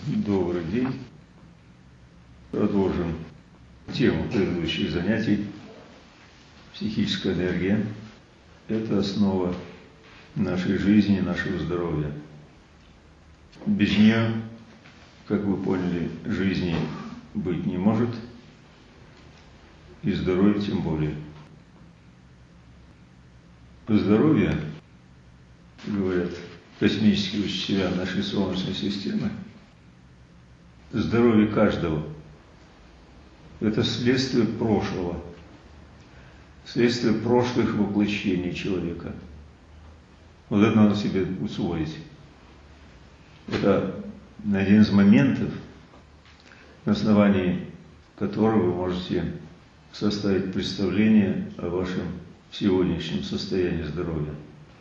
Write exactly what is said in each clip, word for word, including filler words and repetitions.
Добрый день. Продолжим тему предыдущих занятий. Психическая энергия – это основа нашей жизни, нашего здоровья. Без нее, как вы поняли, жизни быть не может, и здоровья тем более. Здоровье, говорят космические учителя нашей Солнечной системы, здоровье каждого – это следствие прошлого, следствие прошлых воплощений человека. Вот это надо себе усвоить. Это один из моментов, на основании которого вы можете составить представление о вашем сегодняшнем состоянии здоровья.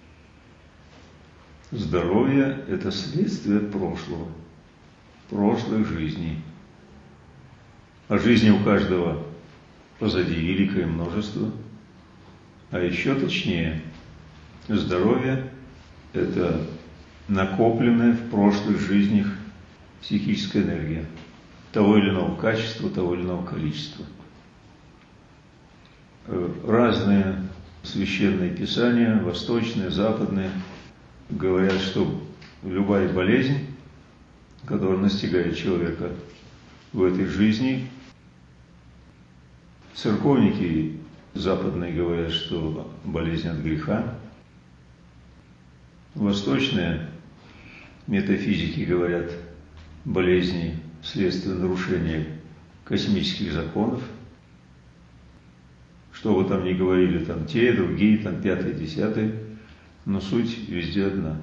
Здоровье – это следствие прошлого, прошлых жизней. А жизни у каждого позади великое множество. А еще точнее, здоровье – это накопленная в прошлых жизнях психическая энергия того или иного качества, того или иного количества. Разные священные писания, восточные, западные, говорят, что любая болезнь, которая настигает человека в этой жизни, церковники западные говорят, что болезнь от греха, восточные метафизики говорят, болезни вследствие нарушения космических законов. Что вы там ни говорили, там те, другие, там пятые, десятые, но суть везде одна.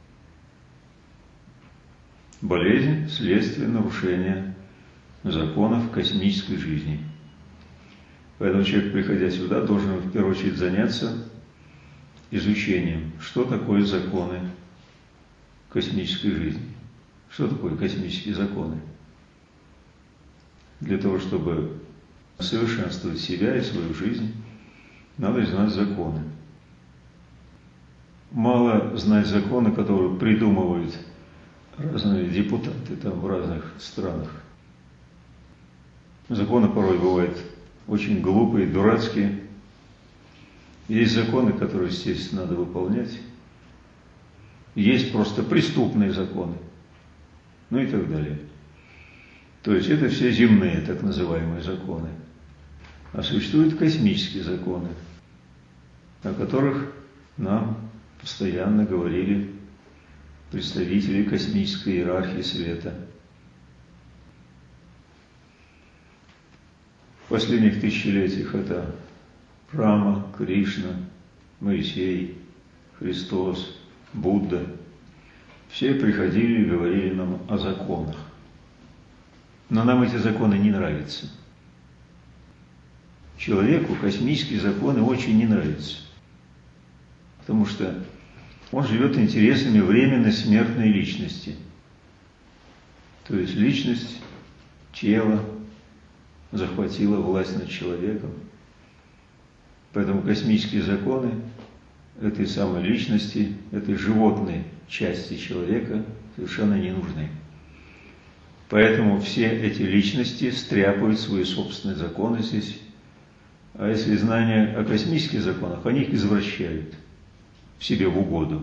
Болезнь – следствие нарушения законов космической жизни. Поэтому человек, приходя сюда, должен в первую очередь заняться изучением, что такое законы космической жизни. Что такое космические законы? Для того, чтобы совершенствовать себя и свою жизнь, надо знать законы. Мало знать законы, которые придумывают разные депутаты там в разных странах. Законы порой бывают очень глупые, дурацкие. Есть законы, которые, естественно, надо выполнять. Есть просто преступные законы. Ну и так далее. То есть это все земные, так называемые законы. А существуют космические законы, о которых нам постоянно говорили представители космической иерархии света. В последних тысячелетиях это Рама, Кришна, Моисей, Христос, Будда. Все приходили и говорили нам о законах. Но нам эти законы не нравятся. Человеку космические законы очень не нравятся. Потому что он живет интересами временной смертной личности. То есть личность, тело захватила власть над человеком. Поэтому космические законы этой самой личности, этой животной части человека совершенно не нужны. Поэтому все эти личности стряпают свои собственные законы здесь. А если знания о космических законах, они их извращают в себе в угоду.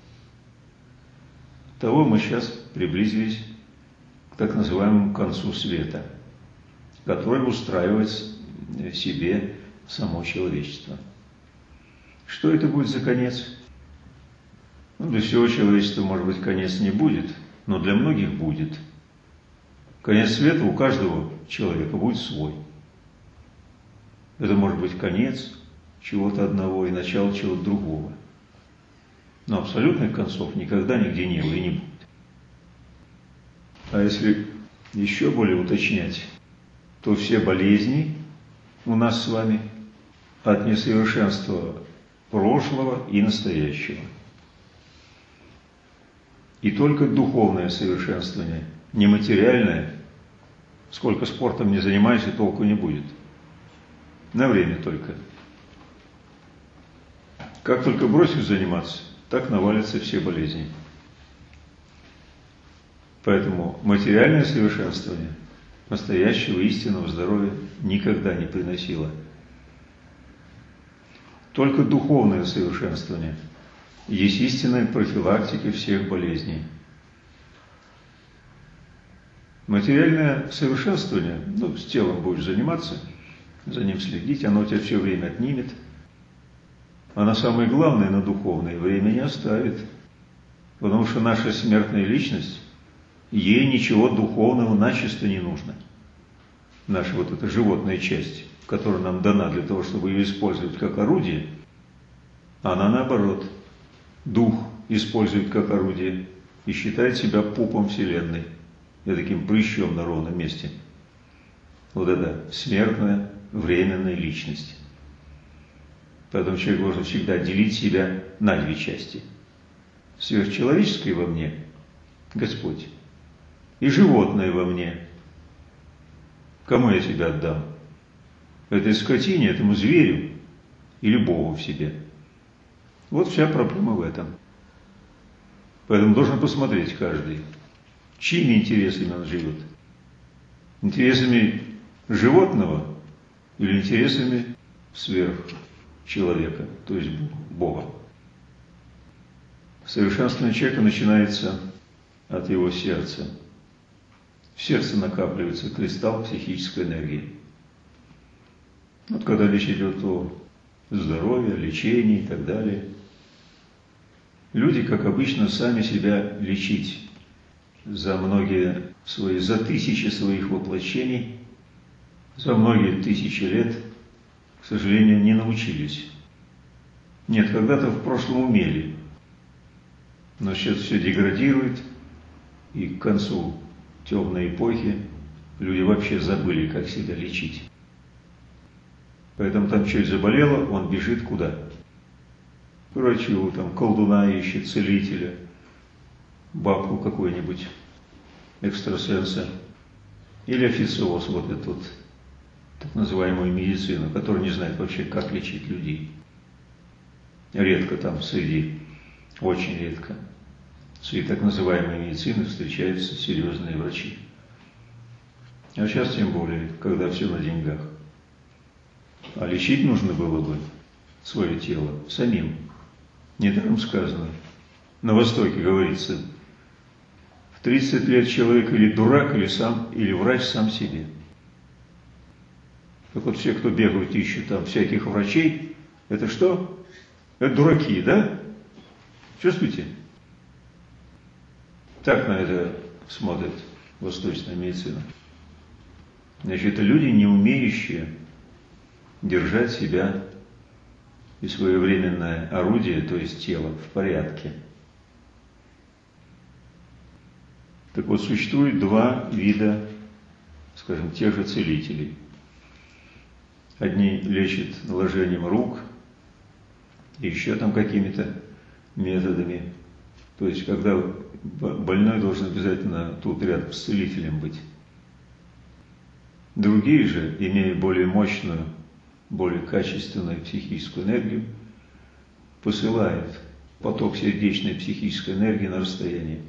Того мы сейчас приблизились к так называемому концу света, который устраивает в себе само человечество. Что это будет за конец? Ну, для всего человечества, может быть, конец не будет, но для многих будет. Конец света у каждого человека будет свой. Это может быть конец чего-то одного и начало чего-то другого. Но абсолютных концов никогда нигде не было и не будет. А если еще более уточнять, то все болезни у нас с вами от несовершенства прошлого и настоящего. И только духовное совершенствование, нематериальное, сколько спортом не занимайся, толку не будет. На время только. Как только бросишь заниматься, так навалятся все болезни. Поэтому материальное совершенствование настоящего истинного здоровья никогда не приносило. Только духовное совершенствование есть истинная профилактика всех болезней. Материальное совершенствование, ну, с телом будешь заниматься, за ним следить, оно тебя все время отнимет. А на самое главное, на духовное, время не оставит. Потому что наша смертная личность, ей ничего духовного начисто не нужно. Наша вот эта животная часть, которая нам дана для того, чтобы ее использовать как орудие, она наоборот, дух использует как орудие и считает себя пупом Вселенной. И таким прыщом на ровном месте. Вот это смертная, временная личность. Поэтому человек должен всегда делить себя на две части. Сверхчеловеческое во мне – Господь. И животное во мне. Кому я себя отдам? Этой скотине, этому зверю или Богу в себе? Вот вся проблема в этом. Поэтому должен посмотреть каждый, чьими интересами он живет. Интересами животного или интересами сверхчеловека, то есть Бога. Совершенствование человека начинается от его сердца. В сердце накапливается кристалл психической энергии. Вот когда речь идет о здоровье, лечении и так далее, люди, как обычно, сами себя лечить за многие свои, за тысячи своих воплощений, за многие тысячи лет, к сожалению, не научились. Нет, когда-то в прошлом умели, но сейчас все деградирует, и к концу темной эпохи люди вообще забыли, как себя лечить. Поэтому там что-то заболело, он бежит куда? К врачу, там колдуна ищет, целителя, бабку какую-нибудь, экстрасенса, или официоз, вот эту вот, так называемую медицину, которая не знает вообще, как лечить людей. Редко там среди, очень редко, среди так называемой медицины встречаются серьезные врачи. А сейчас тем более, когда все на деньгах. А лечить нужно было бы свое тело самим. Недаром сказано, на Востоке говорится, в тридцать лет человек или дурак, или сам, или врач сам себе. Так вот все, кто бегают, ищут там всяких врачей, это что? Это дураки, да? Чувствуете? Так на это смотрит восточная медицина. Значит, это люди, не умеющие держать себя и своевременное орудие, то есть тело, в порядке. Так вот, существует два вида, скажем, тех же целителей. Одни лечат наложением рук, еще там какими-то методами. То есть, когда больной должен обязательно тут рядом с целителем быть. Другие же, имея более мощную, более качественную психическую энергию, посылают поток сердечной психической энергии на расстояние.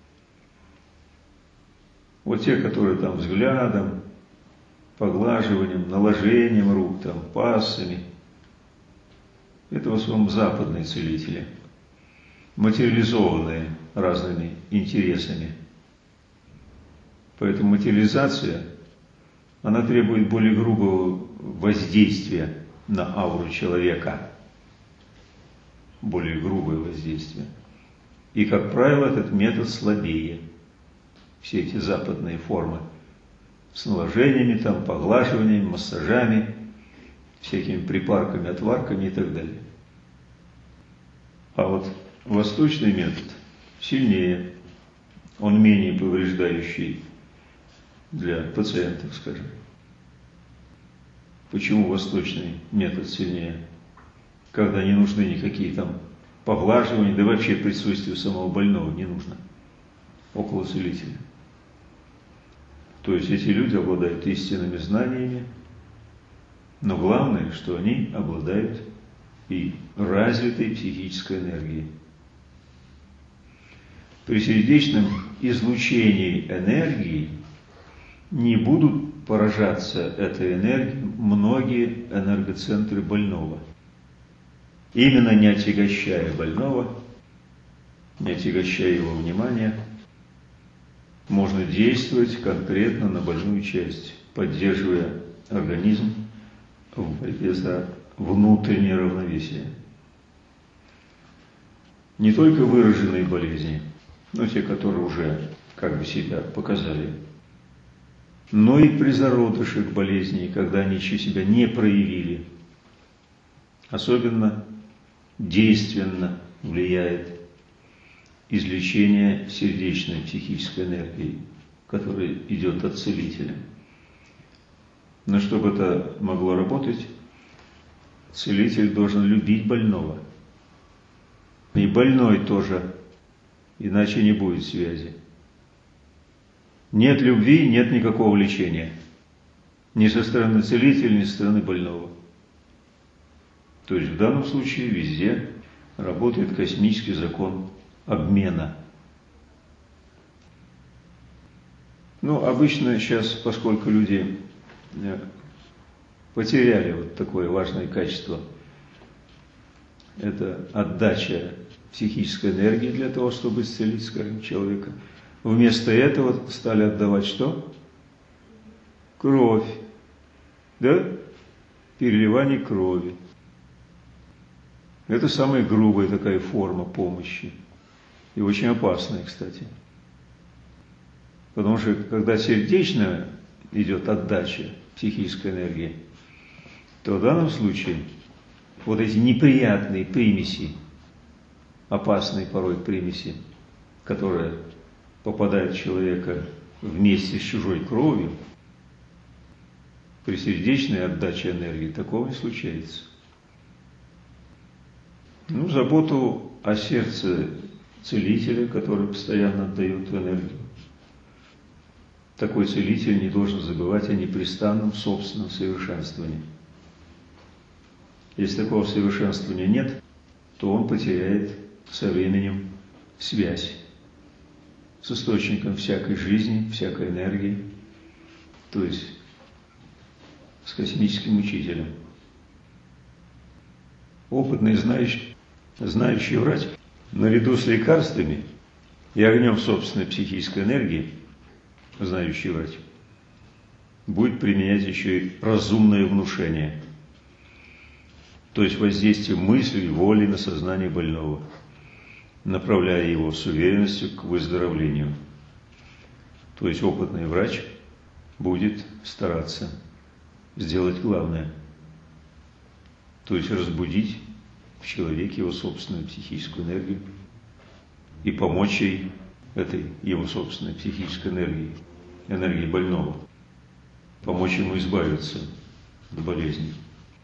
Вот те, которые там взглядом, поглаживанием, наложением рук, там, пассами, это в основном западные целители, материализованные разными интересами. Поэтому материализация, она требует более грубого воздействия на ауру человека. Более грубое воздействие. И, как правило, этот метод слабее. Все эти западные формы с наложениями, там, поглаживаниями, массажами, всякими припарками, отварками и так далее. А вот восточный метод сильнее, он менее повреждающий для пациентов, скажем. Почему восточный метод сильнее? Когда не нужны никакие там поглаживания, да вообще присутствие самого больного не нужно около целителя. То есть эти люди обладают истинными знаниями, но главное, что они обладают и развитой психической энергией. При сердечном излучении энергии не будут поражаться этой энергией многие энергоцентры больного. Именно не отягощая больного, не отягощая его внимания, можно действовать конкретно на больную часть, поддерживая организм в борьбе за внутреннее равновесие. Не только выраженные болезни, но те, которые уже как бы себя показали, но и при зародышах болезней, когда они еще себя не проявили, особенно действенно влияет излечение сердечной психической энергии, которая идет от целителя. Но чтобы это могло работать, целитель должен любить больного. И больной тоже, иначе не будет связи. Нет любви, нет никакого лечения. Ни со стороны целителя, ни со стороны больного. То есть в данном случае везде работает космический закон обмена. Ну, обычно сейчас, поскольку люди потеряли вот такое важное качество, это отдача психической энергии для того, чтобы исцелить, скажем, человека. Вместо этого стали отдавать что? Кровь. Да? Переливание крови. Это самая грубая такая форма помощи. И очень опасная, кстати. Потому что когда сердечно идет отдача психической энергии, то в данном случае вот эти неприятные примеси, опасные порой примеси, которые попадают в человека вместе с чужой кровью, при сердечной отдаче энергии такого не случается. Ну, заботу о сердце целителя, который постоянно отдает энергию. Такой целитель не должен забывать о непрестанном собственном совершенствовании. Если такого совершенствования нет, то он потеряет со временем связь с источником всякой жизни, всякой энергии, то есть с космическим учителем. Опытный, знающий, знающий врач, наряду с лекарствами и огнем собственной психической энергии, знающий врач, будет применять еще и разумное внушение, то есть воздействие мысли, воли на сознание больного, направляя его с уверенностью к выздоровлению. То есть опытный врач будет стараться сделать главное, то есть разбудить в человеке его собственную психическую энергию и помочь ей, этой его собственной психической энергии, энергии больного, помочь ему избавиться от болезни.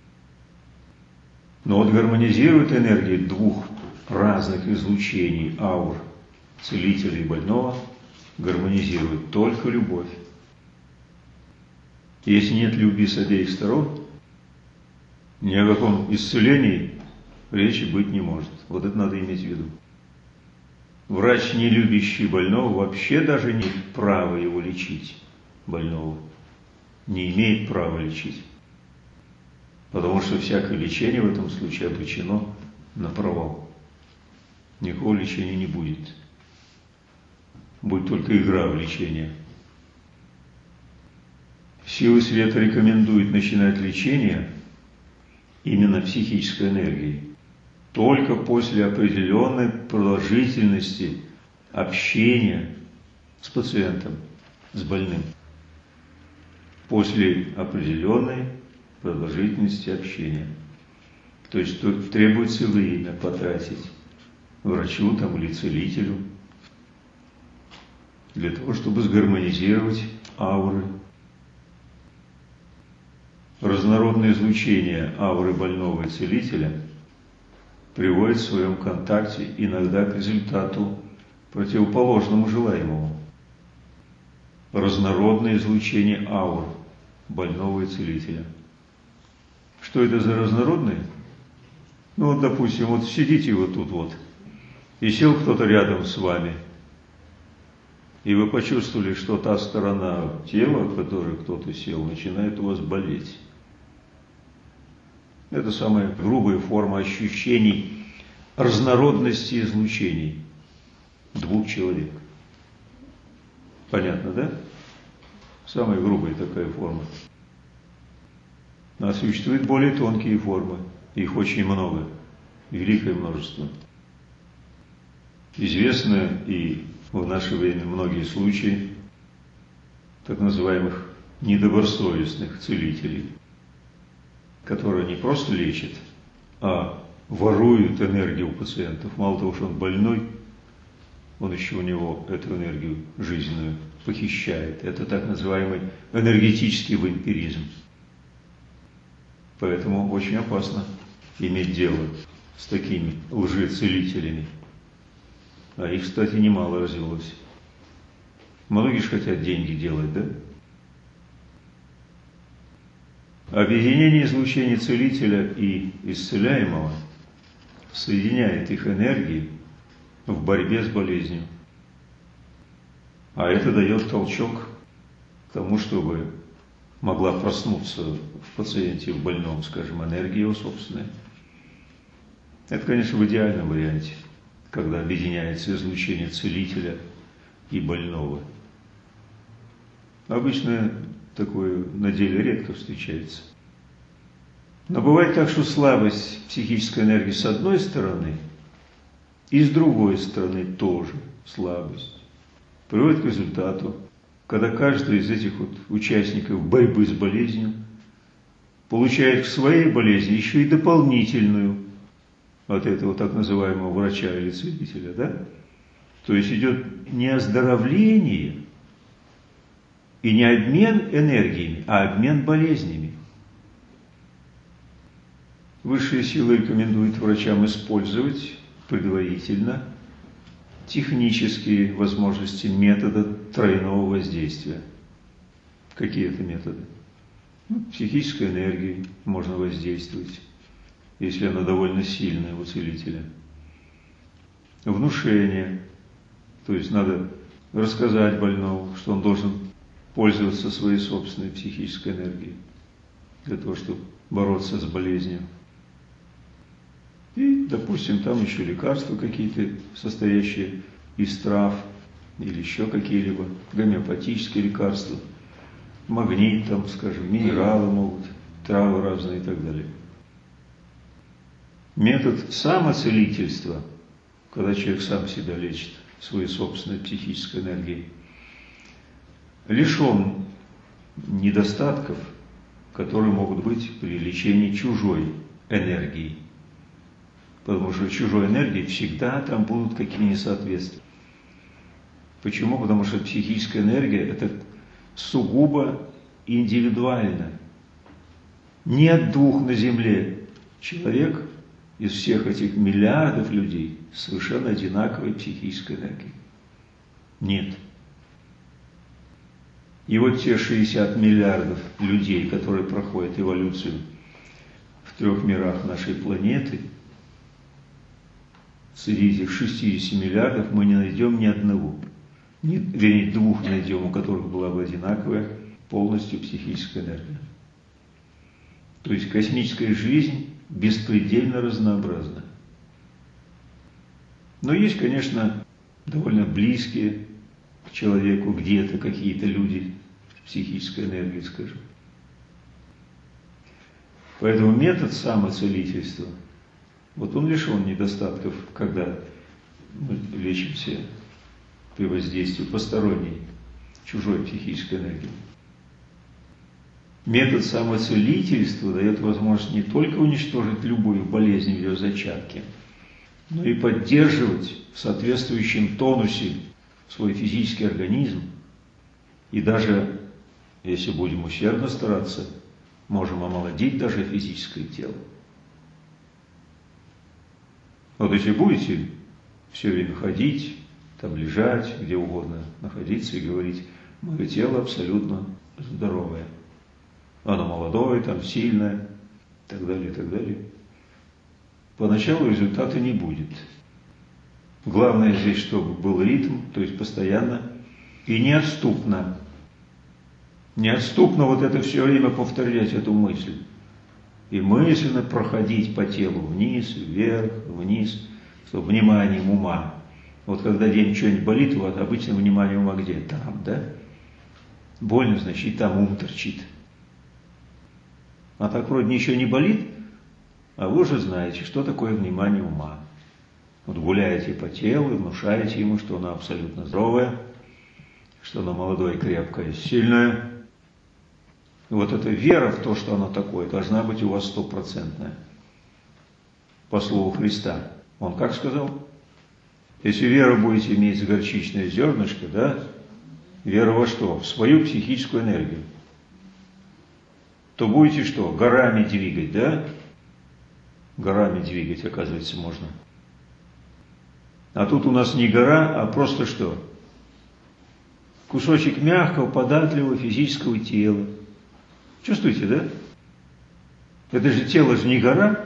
Но вот гармонизирует энергии двух разных излучений аур целителя и больного, гармонизирует только любовь. Если нет любви с обеих сторон, ни о каком исцелении речи быть не может. Вот это надо иметь в виду. Врач, не любящий больного, вообще даже не имеет права его лечить, больного. Не имеет права лечить. Потому что всякое лечение в этом случае обречено на провал. Никакого лечения не будет. Будет только игра в лечение. Силы света рекомендуют начинать лечение именно психической энергией только после определенной продолжительности общения с пациентом, с больным. После определенной продолжительности общения. То есть тут требуется время потратить врачу там, или целителю для того, чтобы сгармонизировать ауры. Разнородное излучение ауры больного и целителя приводит в своем контакте иногда к результату противоположному желаемому. Разнородное излучение аур больного и целителя. Что это за разнородные? Ну вот, допустим, вот сидите вот тут вот, и сел кто-то рядом с вами. и вы почувствовали, что та сторона тела, в которой кто-то сел, начинает у вас болеть. Это самая грубая форма ощущений разнородности излучений двух человек. Понятно, да? Самая грубая такая форма. А существуют более тонкие формы. Их очень много. Великое множество. Известны и в наше время многие случаи так называемых недобросовестных целителей, которые не просто лечат, а воруют энергию у пациентов. Мало того, что он больной, он еще у него эту энергию жизненную похищает. Это так называемый энергетический вампиризм. Поэтому очень опасно иметь дело с такими лжецелителями. А их, кстати, немало развелось. Многие же хотят деньги делать, да? Объединение излучения целителя и исцеляемого соединяет их энергии в борьбе с болезнью. А это дает толчок к тому, чтобы могла проснуться в пациенте, в больном, скажем, энергия его собственная. Это, конечно, в идеальном варианте, когда объединяется излучение целителя и больного. Обычно такое на деле редко встречается. Но бывает так, что слабость психической энергии с одной стороны и с другой стороны тоже слабость приводит к результату, когда каждый из этих вот участников борьбы с болезнью получает к своей болезни еще и дополнительную от этого так называемого врача или целителя, да? То есть идет не оздоровление и не обмен энергиями, а обмен болезнями. Высшие силы рекомендуют врачам использовать предварительно технические возможности метода тройного воздействия. Какие это методы? Ну, психической энергией можно воздействовать, если она довольно сильная у целителя. Внушение, то есть надо рассказать больному, что он должен пользоваться своей собственной психической энергией для того, чтобы бороться с болезнью. И, допустим, там еще лекарства какие-то, состоящие из трав, или еще какие-либо гомеопатические лекарства, магнит, там, скажем, минералы могут, травы разные и так далее. Метод самоцелительства, когда человек сам себя лечит своей собственной психической энергией, лишен недостатков, которые могут быть при лечении чужой энергией. Потому что чужой энергии всегда там будут какие-то несоответствия. Почему? Потому что психическая энергия – это сугубо индивидуально. Нет двух на Земле человек из всех этих миллиардов людей с совершенно одинаковой психической энергией. Нет. И вот те шестьдесят миллиардов людей, которые проходят эволюцию в трех мирах нашей планеты, среди этих шестидесяти миллиардов мы не найдем ни одного, ни, вернее, двух найдем, у которых была бы одинаковая полностью психическая энергия. То есть космическая жизнь беспредельно разнообразна. Но есть, конечно, довольно близкие к человеку где-то какие-то люди с психической энергией, скажем. Поэтому метод самоцелительства, вот он лишен недостатков, когда мы лечимся при воздействии посторонней, чужой психической энергии. Метод самоцелительства дает возможность не только уничтожить любую болезнь в ее зачатке, но и поддерживать в соответствующем тонусе свой физический организм. И даже, если будем усердно стараться, можем омолодить даже физическое тело. Вот если будете все время ходить, там лежать, где угодно находиться и говорить, мое тело абсолютно здоровое, оно молодое, там сильное, и так далее, и так далее. Поначалу результата не будет. Главное здесь, чтобы был ритм, то есть постоянно и неотступно. Неотступно вот это все время повторять, эту мысль. И мысленно проходить по телу вниз, вверх, вниз, чтобы вниманием ума. Вот когда день что-нибудь болит, вот обычно внимание ума где? Там, да? Больно, значит, и там ум торчит. А так вроде ничего не болит, а вы уже знаете, что такое внимание ума. Вот гуляете по телу, внушаете ему, что оно абсолютно здоровое, что оно молодое, крепкое, сильное. И вот эта вера в то, что оно такое, должна быть у вас стопроцентная. По слову Христа. Он как сказал? Если веру будете иметь с горчичное зернышко, да, вера во что? В свою психическую энергию. То будете что? Горами двигать, да? Горами двигать, оказывается, можно. А тут у нас не гора, а просто что? Кусочек мягкого, податливого физического тела. Чувствуете, да? Это же тело же не гора.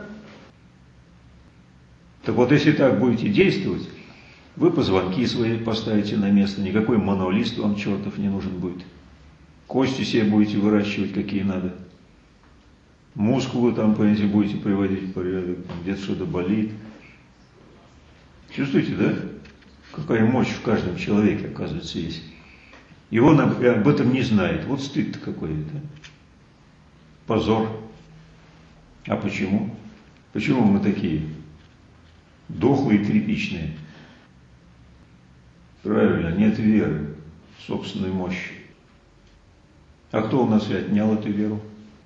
Так вот, если так будете действовать, вы позвонки свои поставите на место, никакой мануалист вам чертов не нужен будет. Кости себе будете выращивать, какие надо. Мускулы там, понимаете, будете приводить в порядок, где-то что-то болит. Чувствуете, да? Какая мощь в каждом человеке, оказывается, есть. И он об, об этом не знает. Вот стыд-то какой-то. Позор. А почему? Почему мы такие дохлые и тряпичные? Правильно, нет веры в собственную мощь. А кто у нас и отнял эту веру?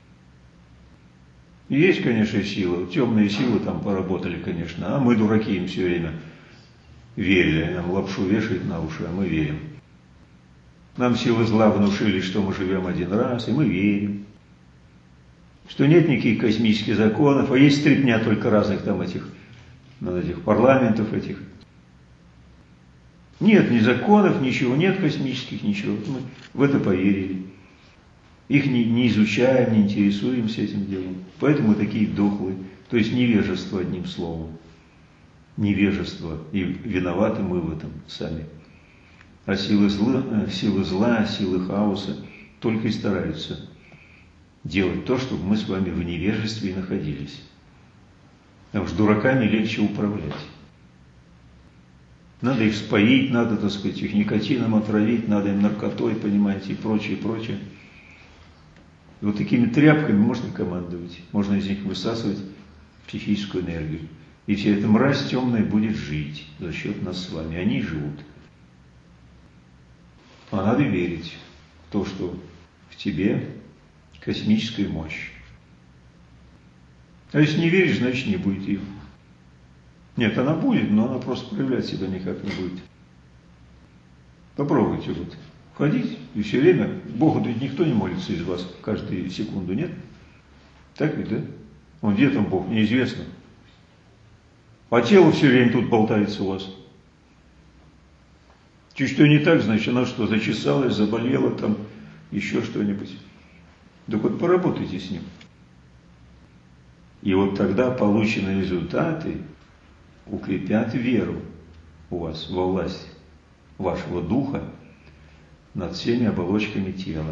Есть, конечно, силы, темные силы там поработали, конечно, а мы, дураки, им все время верили. Они нам лапшу вешают на уши, а мы верим. Нам силы зла внушили, что мы живем один раз, и мы верим. Что нет никаких космических законов, а есть стряпня только разных там этих, этих парламентов этих. Нет ни законов, ничего, нет космических, ничего. Мы в это поверили. Их не, не изучаем, не интересуемся этим делом. Поэтому мы такие дохлые. То есть невежество, одним словом. Невежество. И виноваты мы в этом сами. А силы зла, силы зла, силы хаоса только и стараются делать то, чтобы мы с вами в невежестве и находились. А уж дураками легче управлять. Надо их споить, надо, так сказать, их никотином отравить, надо им наркотой, понимаете, и прочее, прочее. И вот такими тряпками можно командовать, можно из них высасывать психическую энергию. И вся эта мразь темная будет жить за счет нас с вами. Они живут. А надо верить в то, что в тебе космическая мощь. А если не веришь, значит не будет ее. Нет, она будет, но она просто проявлять себя никак не будет. Попробуйте вот ходить и все время. Богу ведь никто не молится из вас каждую секунду, нет? Так ведь, да? Он где там Бог, неизвестно. А тело все время тут болтается у вас. Чуть что не так, значит, она что, зачесалась, заболела там, еще что-нибудь. Так вот поработайте с ним. И вот тогда полученные результаты укрепят веру у вас во власть вашего духа над всеми оболочками тела.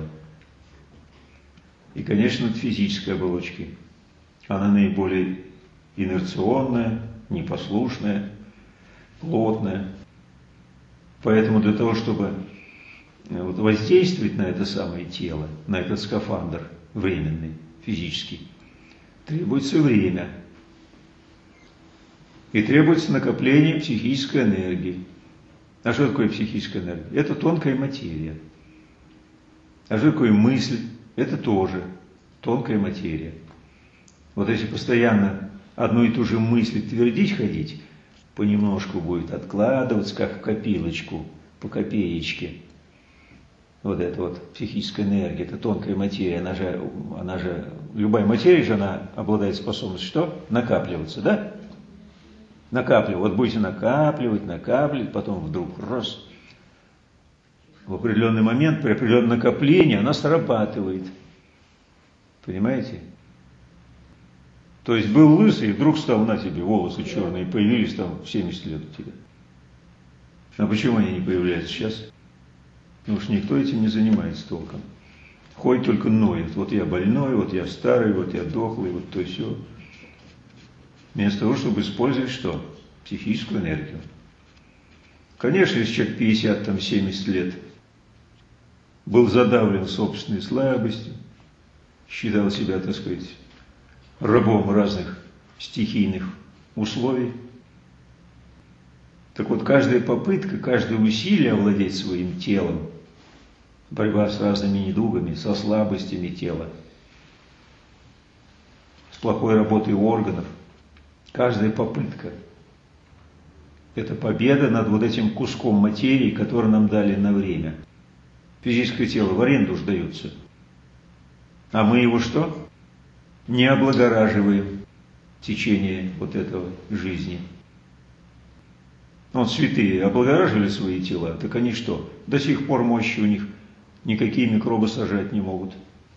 И, конечно, над физической оболочкой. Она наиболее инерционная, непослушная, плотная. Поэтому для того, чтобы вот воздействовать на это самое тело, на этот скафандр временный, физический, требуется время. И требуется накопление психической энергии. А что такое психическая энергия? Это тонкая материя. А что такое мысль? Это тоже тонкая материя. Вот если постоянно одну и ту же мысль твердить ходить, понемножку будет откладываться, как в копилочку, по копеечке. Вот эта вот психическая энергия, это тонкая материя, она же, она же, любая материя же, она обладает способностью что? Накапливаться, да? Накапливать. Вот будете накапливать, накапливать, потом вдруг раз. В определенный момент, при определенном накоплении, она срабатывает. Понимаете? То есть был лысый, и вдруг стал на тебе, волосы черные, появились там в семьдесят лет у тебя. А почему они не появляются сейчас? Потому что никто этим не занимается толком. Ходит только ноет. Вот я больной, вот я старый, вот я дохлый, вот то все. Вместо того, чтобы использовать что? Психическую энергию. Конечно, если человек пятьдесят, там, семьдесят лет был задавлен собственной слабостью, считал себя, так сказать, рабом разных стихийных условий. Так вот, каждая попытка, каждое усилие овладеть своим телом, борьба с разными недугами, со слабостями тела, с плохой работой органов, каждая попытка – это победа над вот этим куском материи, который нам дали на время. Физическое тело в аренду сдается. А мы его что? Не облагораживаем в течение вот этого жизни. Вот святые облагораживали свои тела, так они что? До сих пор мощи у них никакие микробы сажать не могут.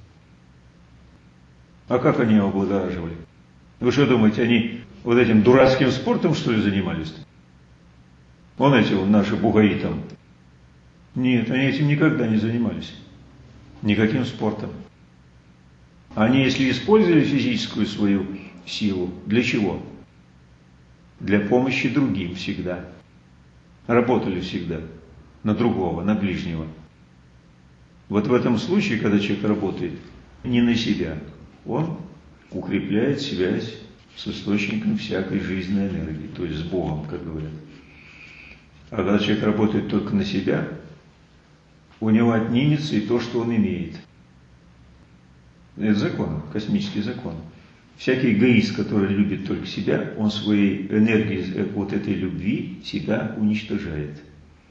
А как они его облагораживали? Вы что думаете, они вот этим дурацким спортом, что ли, занимались-то? Вон эти вот наши бугаи там. Нет, они этим никогда не занимались. Никаким спортом. Они, если использовали физическую свою силу, для чего? Для помощи другим всегда. Работали всегда на другого, на ближнего. Вот в этом случае, когда человек работает не на себя, он укрепляет связь с источником всякой жизненной энергии, то есть с Богом, как говорят. А когда человек работает только на себя, у него отнимется и то, что он имеет. Это закон, космический закон. Всякий эгоист, который любит только себя, он своей энергией вот этой любви себя уничтожает.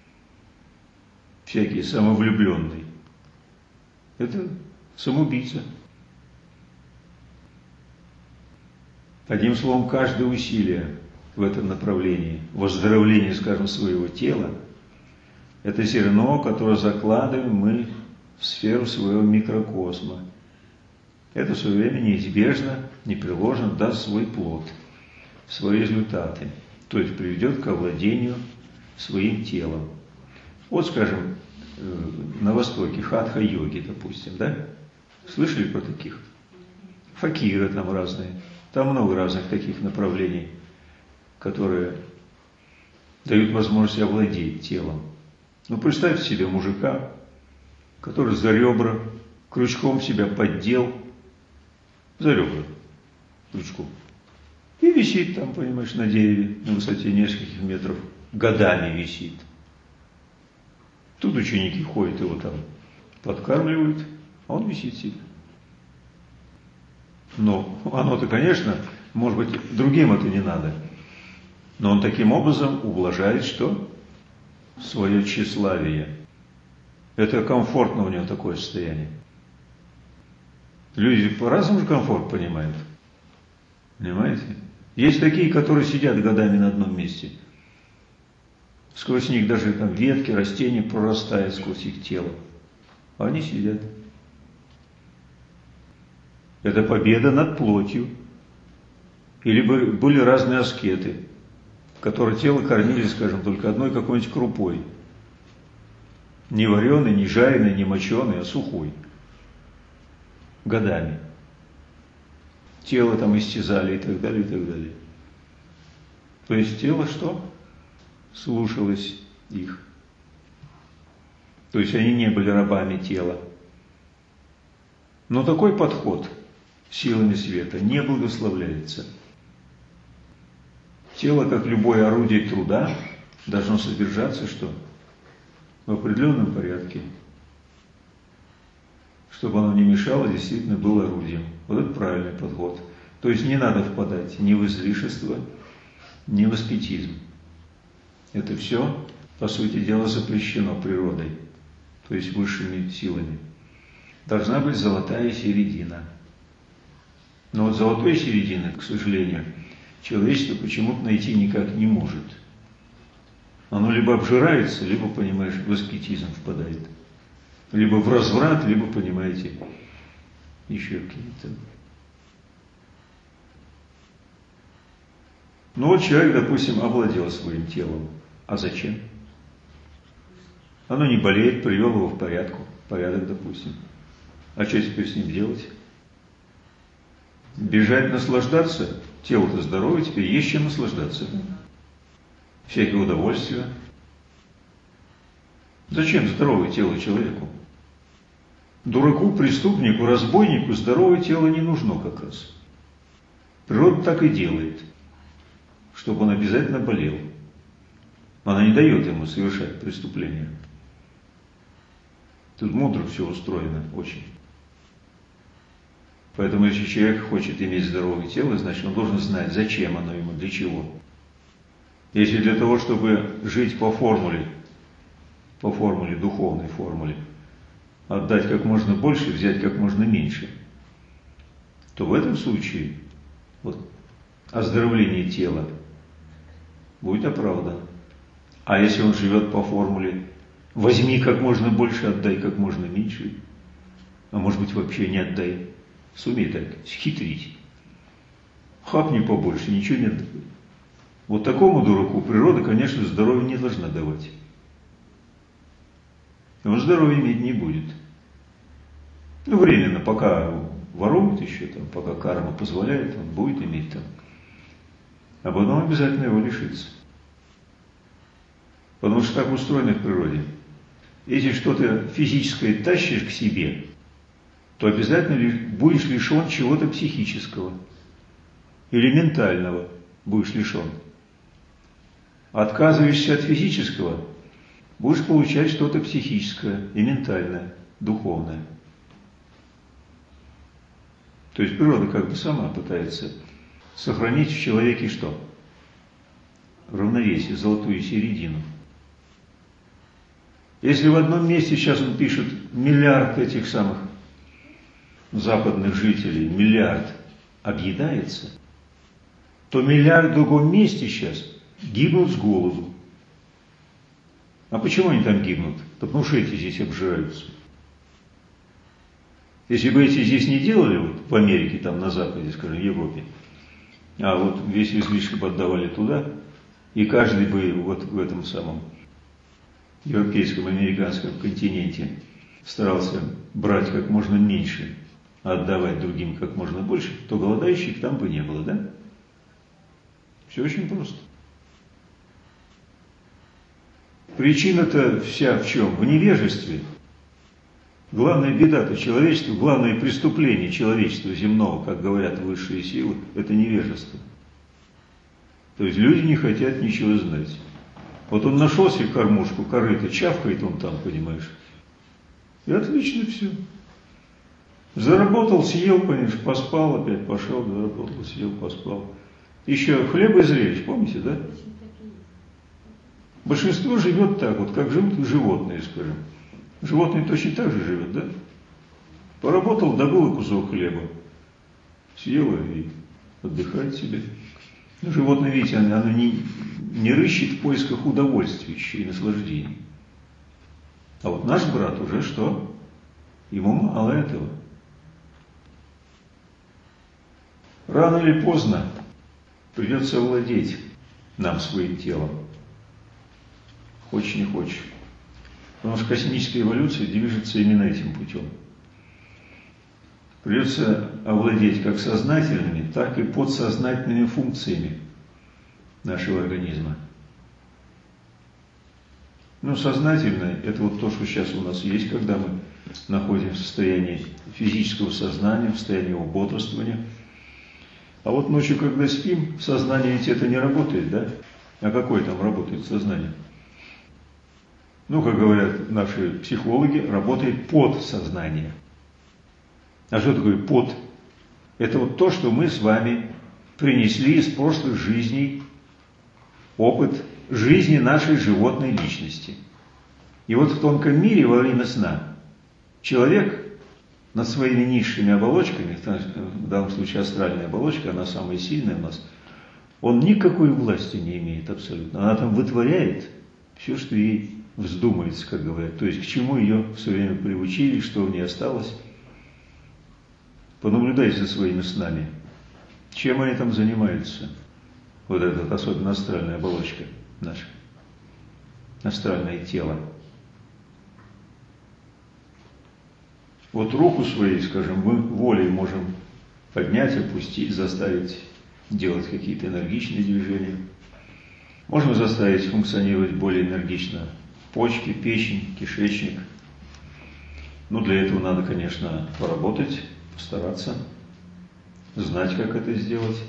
Всякий самовлюбленный. Это самоубийца. Одним словом, каждое усилие в этом направлении, выздоровление, скажем, своего тела, это зерно, которое закладываем мы в сферу своего микрокосма. Это в свое время неизбежно, непреложно даст свой плод, свои результаты, то есть приведет к овладению своим телом. Вот, скажем, на Востоке хатха-йоги, допустим, да? Слышали про таких? Факиры там разные. Там много разных таких направлений, которые дают возможность овладеть телом. Ну, представьте себе мужика, который за ребра крючком себя поддел, за ребра крючком, и висит там, понимаешь, на дереве на высоте нескольких метров, годами висит. Тут ученики ходят, его там подкармливают, а он висит себе. Но оно-то, конечно, может быть, другим это не надо. Но он таким образом ублажает что? Свое тщеславие. Это комфортно у него такое состояние. Люди по-разному же комфорт понимают. Понимаете? Есть такие, которые сидят годами на одном месте. Сквозь них даже там ветки, растения прорастают сквозь их тело. А они сидят. Это победа над плотью. Или были разные аскеты, которые тело кормили, скажем, только одной какой-нибудь крупой. Не вареной, не жареной, не моченой, а сухой. Годами. Тело там истязали и так далее, и так далее. То есть тело что? Слушалось их. То есть они не были рабами тела. Но такой подход силами света не благословляется. Тело, как любое орудие труда, должно содержаться что? В определенном порядке. Чтобы оно не мешало, действительно было орудием. Вот это правильный подход. То есть не надо впадать ни в излишество, ни в аскетизм. Это все, по сути дела, запрещено природой, то есть высшими силами. Должна быть золотая середина. Но вот золотой середины, к сожалению, человечество почему-то найти никак не может. Оно либо обжирается, либо, понимаешь, в аскетизм впадает. Либо в разврат, либо, понимаете, еще какие-то. Ну вот человек, допустим, овладел своим телом. А зачем? Оно не болеет, привел его в порядку, порядок, допустим. А что теперь с ним делать? Бежать, наслаждаться? Тело-то здоровое, теперь есть чем наслаждаться. Всякие удовольствия. Зачем здоровое тело человеку? Дураку, преступнику, разбойнику здоровое тело не нужно как раз. Природа так и делает, чтобы он обязательно болел. Она не дает ему совершать преступления. Тут мудро все устроено очень. Поэтому если человек хочет иметь здоровое тело, значит он должен знать, зачем оно ему, для чего. Если для того, чтобы жить по формуле, по формуле, духовной формуле, отдать как можно больше, взять как можно меньше, то в этом случае вот, оздоровление тела будет оправдано. А если он живет по формуле возьми как можно больше, отдай как можно меньше, а может быть вообще не отдай, сумей так схитрить, хапни побольше, ничего не отдай. Вот такому дураку природа, конечно, здоровья не должна давать. Он здоровья иметь не будет. Ну, временно, пока ворует еще, там, пока карма позволяет, он будет иметь там. А потом обязательно его лишится. Потому что так устроено в природе. Если что-то физическое тащишь к себе, то обязательно будешь лишен чего-то психического или ментального будешь лишен. Отказываешься от физического, будешь получать что-то психическое и ментальное, духовное. То есть природа как бы сама пытается сохранить в человеке что? Равновесие, золотую середину. Если в одном месте сейчас он пишет миллиард этих самых западных жителей, миллиард объедается, то миллиард в другом месте сейчас гибнут с голоду. А почему они там гибнут? Да потому что эти здесь обжираются. Если бы эти здесь не делали, вот в Америке, там на Западе, скажем, в Европе, а вот весь излишек бы отдавали туда, и каждый бы вот в этом самом европейском, американском континенте старался брать как можно меньше, а отдавать другим как можно больше, то голодающих там бы не было, да? Все очень просто. Причина-то вся в чем? В невежестве. Главная беда-то человечества, главное преступление человечества земного, как говорят высшие силы, это невежество. То есть люди не хотят ничего знать. Вот он нашел себе кормушку, корыто, чавкает он там, понимаешь. И отлично все. Заработал, съел, понимаешь, поспал, опять пошел, заработал, съел, поспал. Еще хлеб и зрелищ, помните, да? Большинство живет так, вот как живут животные, скажем. Животные точно так же живет, да? Поработал, добыл кусок хлеба, съел и отдыхает себе. Но животное, видите, оно, оно не, не рыщет в поисках удовольствия и наслаждений. А вот наш брат уже что? Ему мало этого. Рано или поздно придется овладеть нам своим телом. Хочешь не хочешь. Потому что космическая эволюция движется именно этим путем. Придется овладеть как сознательными, так и подсознательными функциями нашего организма. Ну, сознательное – это вот то, что сейчас у нас есть, когда мы находимся в состоянии физического сознания, в состоянии его бодрствования. А вот ночью, когда спим, сознание ведь это не работает, да? А какое там работает сознание? Ну, как говорят наши психологи, работает подсознание. А что такое под? Это вот то, что мы с вами принесли из прошлых жизней, опыт жизни нашей животной личности. И вот в тонком мире во время сна человек над своими низшими оболочками, в данном случае астральная оболочка, она самая сильная у нас, он никакой власти не имеет абсолютно. Она там вытворяет все, что ей вздумается, как говорят. То есть к чему ее все время приучили, что в ней осталось. Понаблюдайте за своими снами. Чем они там занимаются? Вот эта, особенно астральная оболочка наша. Астральное тело. Вот руку своей, скажем, мы волей можем поднять, опустить, заставить делать какие-то энергичные движения. Можем заставить функционировать более энергично почки, печень, кишечник. Ну, для этого надо, конечно, поработать, постараться, знать, как это сделать.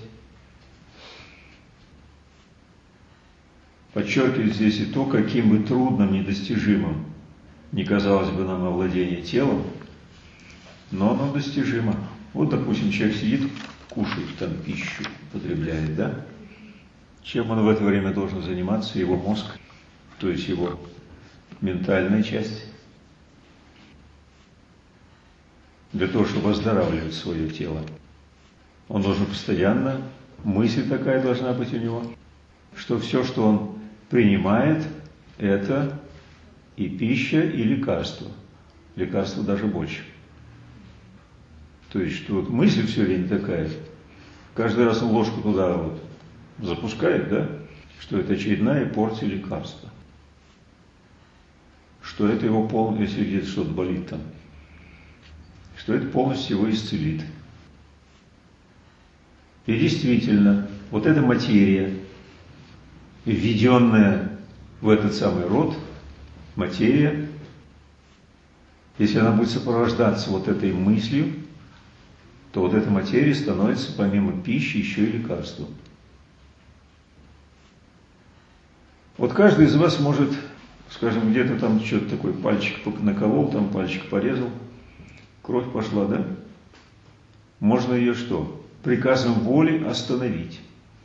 Подчеркиваю здесь и то, каким бы трудным, недостижимым не казалось бы нам овладение телом, но оно достижимо. Вот, допустим, человек сидит, кушает там пищу, потребляет, да? Чем он в это время должен заниматься? Его мозг, то есть его ментальная часть. Для того, чтобы оздоравливать свое тело. Он должен постоянно, мысль такая должна быть у него, что все, что он принимает, это и пища, и лекарство. Лекарство даже больше. То есть, что вот мысль все время такая, каждый раз он ложку туда вот запускает, да, что это очередная порция лекарства. Что это его полностью, если где-то что-то болит там, что это полностью его исцелит. И действительно, вот эта материя, введенная в этот самый род, материя, если она будет сопровождаться вот этой мыслью, то вот эта материя становится помимо пищи еще и лекарством. Вот каждый из вас может, скажем, где-то там что-то такое, пальчик наколол, там пальчик порезал, кровь пошла, да? Можно ее что? Приказом воли остановить.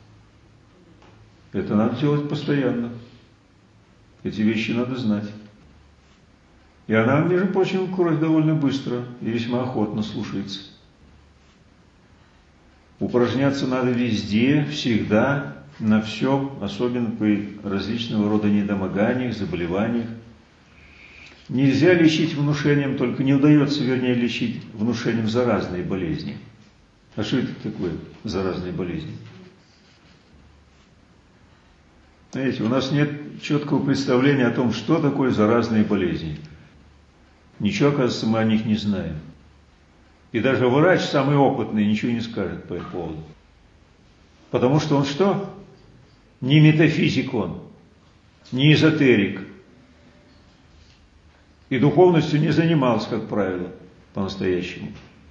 Это надо делать постоянно. Эти вещи надо знать. И она, между прочим, кровь довольно быстро и весьма охотно слушается. Упражняться надо везде, всегда, на всем, особенно при различного рода недомоганиях, заболеваниях. Нельзя лечить внушением, только не удается, вернее, лечить внушением заразные болезни. А что это такое, заразные болезни? Знаете, у нас нет четкого представления о том, что такое заразные болезни. Ничего, оказывается, мы о них не знаем. И даже врач, самый опытный, ничего не скажет по этому поводу. Потому что он что? Не метафизик он, не эзотерик. И духовностью не занимался, как правило, по-настоящему.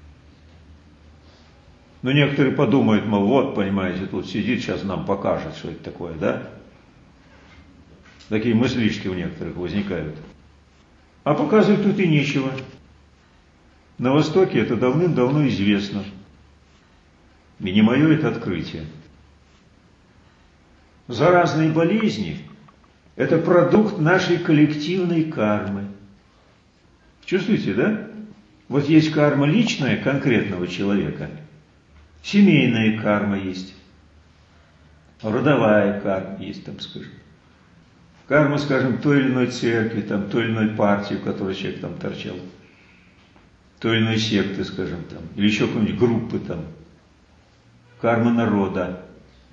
Но некоторые подумают, мол, вот, понимаете, тут сидит, сейчас нам покажет, что это такое, да? Такие мыслишки у некоторых возникают. А показывать тут и нечего. На Востоке это давным-давно известно. И не мое это открытие. Заразные болезни – это продукт нашей коллективной кармы. Чувствуете, да? Вот есть карма личная, конкретного человека. Семейная карма есть. Родовая карма есть, там, скажем. Карма, скажем, той или иной церкви, там, той или иной партии, в которой человек там торчал. Той или иной секты, скажем, там. Или еще какой-нибудь группы там. Карма народа.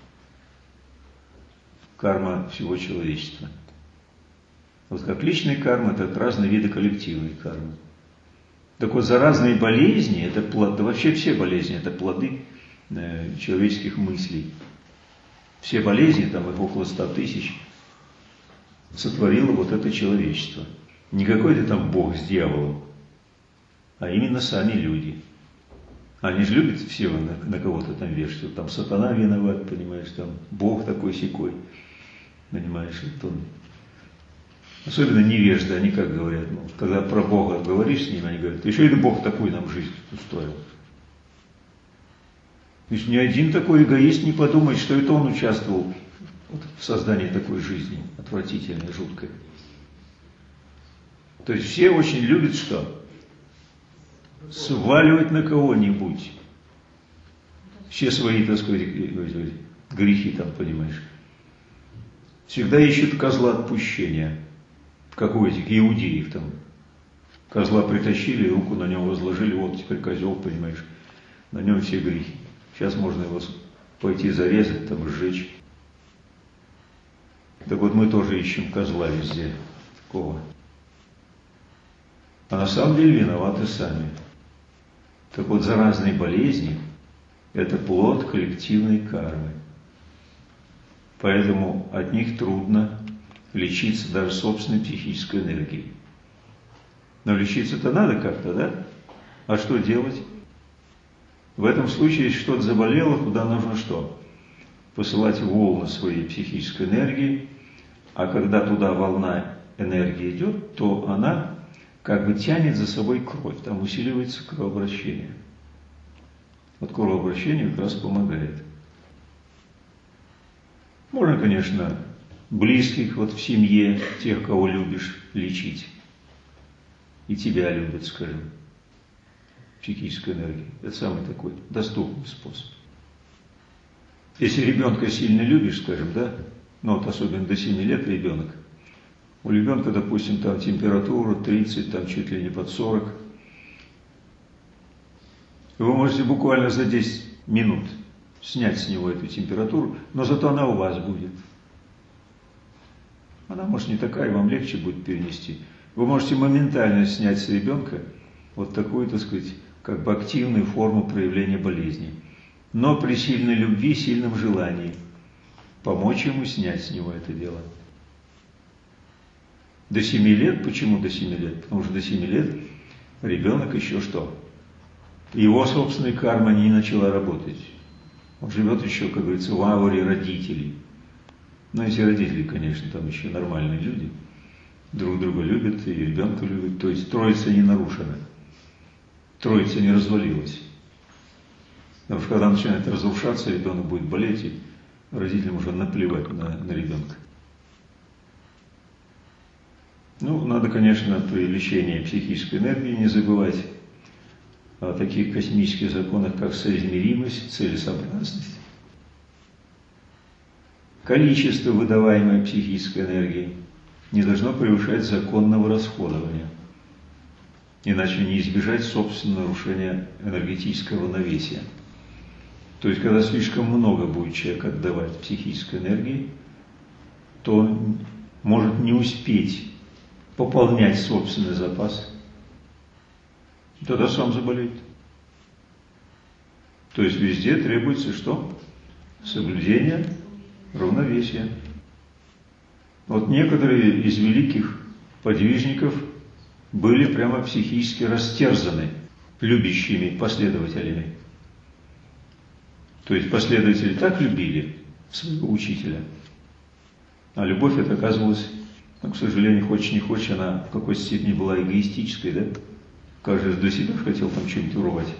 Карма всего человечества. Вот как личная карма, так разные виды коллективной кармы. Так вот, заразные болезни, это плод, да вообще все болезни, это плоды э, человеческих мыслей. Все болезни, там их около ста тысяч, сотворило вот это человечество. Не какой-то там Бог с дьяволом, а именно сами люди. Они же любят все на, на кого-то там вешать. Вот там сатана виноват, понимаешь, там Бог такой-сякой, понимаешь, вот он. Особенно невежды, они как говорят, ну, когда про Бога говоришь с ними, они говорят, еще и Бог такой нам жизнь устроил. То есть ни один такой эгоист не подумает, что это он участвовал вот в создании такой жизни, отвратительной, жуткой. То есть все очень любят что? Сваливать на кого-нибудь. Все свои, так сказать, грехи там, понимаешь. Всегда ищут козла отпущения. Как у этих иудеев там. Козла притащили, руку на него возложили, вот теперь козел, понимаешь, на нем все грехи. Сейчас можно его пойти зарезать, там, сжечь. Так вот мы тоже ищем козла везде, такого. А на самом деле виноваты сами. Так вот, заразные болезни – это плод коллективной кармы. Поэтому от них трудно лечиться даже собственной психической энергией. Но лечиться-то надо как-то, да? А что делать? В этом случае, если что-то заболело, туда нужно что? Посылать волны своей психической энергии, а когда туда волна энергии идет, то она как бы тянет за собой кровь, там усиливается кровообращение. Вот кровообращение как раз помогает. Можно, конечно, близких вот в семье, тех, кого любишь, лечить. И тебя любят, скажем, психической энергией. Это самый такой доступный способ. Если ребенка сильно любишь, скажем, да, ну вот особенно до семи лет ребенок, у ребенка, допустим, там температура тридцать, там чуть ли не под сорок, вы можете буквально за десять минут снять с него эту температуру, но зато она у вас будет. Она, может, не такая, вам легче будет перенести. Вы можете моментально снять с ребенка вот такую, так сказать, как бы активную форму проявления болезни. Но при сильной любви, сильном желании помочь ему снять с него это дело. До семи лет, почему до семи лет? Потому что до семи лет ребенок еще что? Его собственная карма не начала работать. Он живет еще, как говорится, в ауре родителей. Но эти родители, конечно, там еще нормальные люди. Друг друга любят и ребенка любят. То есть троица не нарушена. Троица не развалилась. Потому что когда начинает разрушаться, ребенок будет болеть, и родителям уже наплевать на, на ребенка. Ну, надо, конечно, при лечении психической энергии не забывать о таких космических законах, как соизмеримость, целесообразность. Количество выдаваемой психической энергии не должно превышать законного расходования, иначе не избежать собственного нарушения энергетического равновесия. То есть, когда слишком много будет человек отдавать психической энергии, то может не успеть пополнять собственный запас, тогда сам заболеет. То есть, везде требуется что? Соблюдение равновесия. Вот некоторые из великих подвижников были прямо психически растерзаны любящими последователями. То есть последователи так любили своего учителя, а любовь эта оказывалась, ну, к сожалению, хочешь не хочешь, она в какой-то степени была эгоистической, да? Каждый для себя хотел там что-нибудь урвать.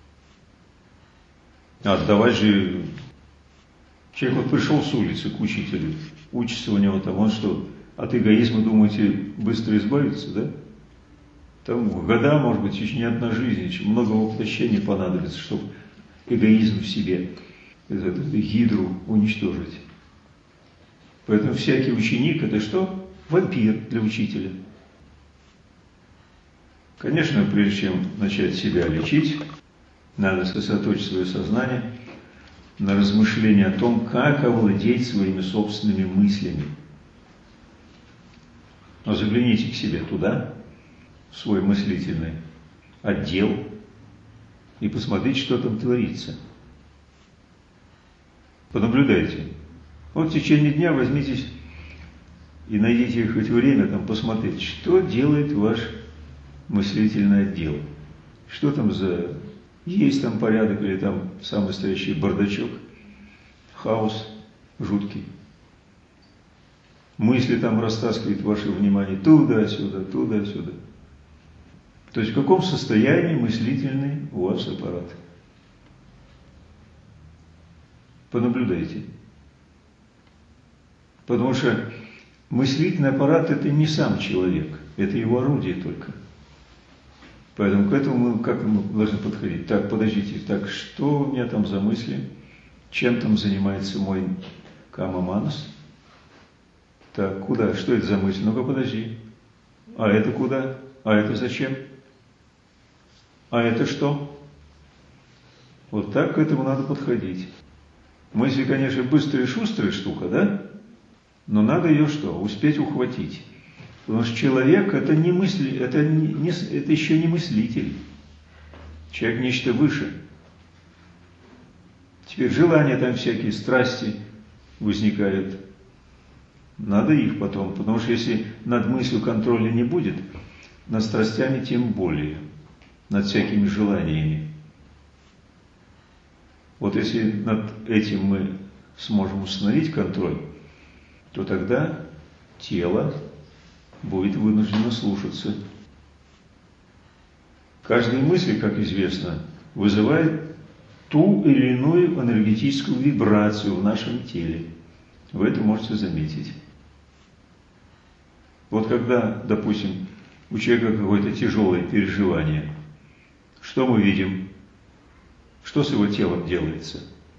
А отдавать же... Человек вот пришел с улицы к учителю, учится у него там, он что, от эгоизма, думаете, быстро избавиться, да? Там года, может быть, еще не одна жизнь, еще много воплощений понадобится, чтобы эгоизм в себе, эту, эту гидру уничтожить. Поэтому всякий ученик – это что? Вампир для учителя. Конечно, прежде чем начать себя лечить, надо сосредоточить свое сознание на размышлении о том, как овладеть своими собственными мыслями. Но загляните к себе туда, в свой мыслительный отдел, и посмотрите, что там творится. Понаблюдайте. Вот в течение дня возьмитесь и найдите хоть время там посмотреть, что делает ваш мыслительный отдел. Что там за... Есть там порядок или там самый настоящий бардачок, хаос жуткий. Мысли там растаскивают ваше внимание туда-сюда, туда-сюда. То есть в каком состоянии мыслительный у вас аппарат? Понаблюдайте. Потому что мыслительный аппарат – это не сам человек, это его орудие только. Поэтому к этому мы как мы должны подходить? Так, подождите, так, что у меня там за мысли? Чем там занимается мой кама-манас? Так, куда? Что это за мысль? Ну-ка, подожди. А это куда? А это зачем? А это что? Вот так к этому надо подходить. Мысли, конечно, быстрая и шустрая штука, да? Но надо ее что? Успеть ухватить. Потому что человек – это не мысли, это, не, не, это еще не мыслитель. Человек нечто выше. Теперь желания там всякие, страсти возникают. Надо их потом, потому что если над мыслью контроля не будет, над страстями тем более, над всякими желаниями. Вот если над этим мы сможем установить контроль, то тогда тело будет вынуждено слушаться. Каждая мысль, как известно, вызывает ту или иную энергетическую вибрацию в нашем теле. Вы это можете заметить. Вот когда, допустим, у человека какое-то тяжелое переживание, что мы видим? Что с его телом делается?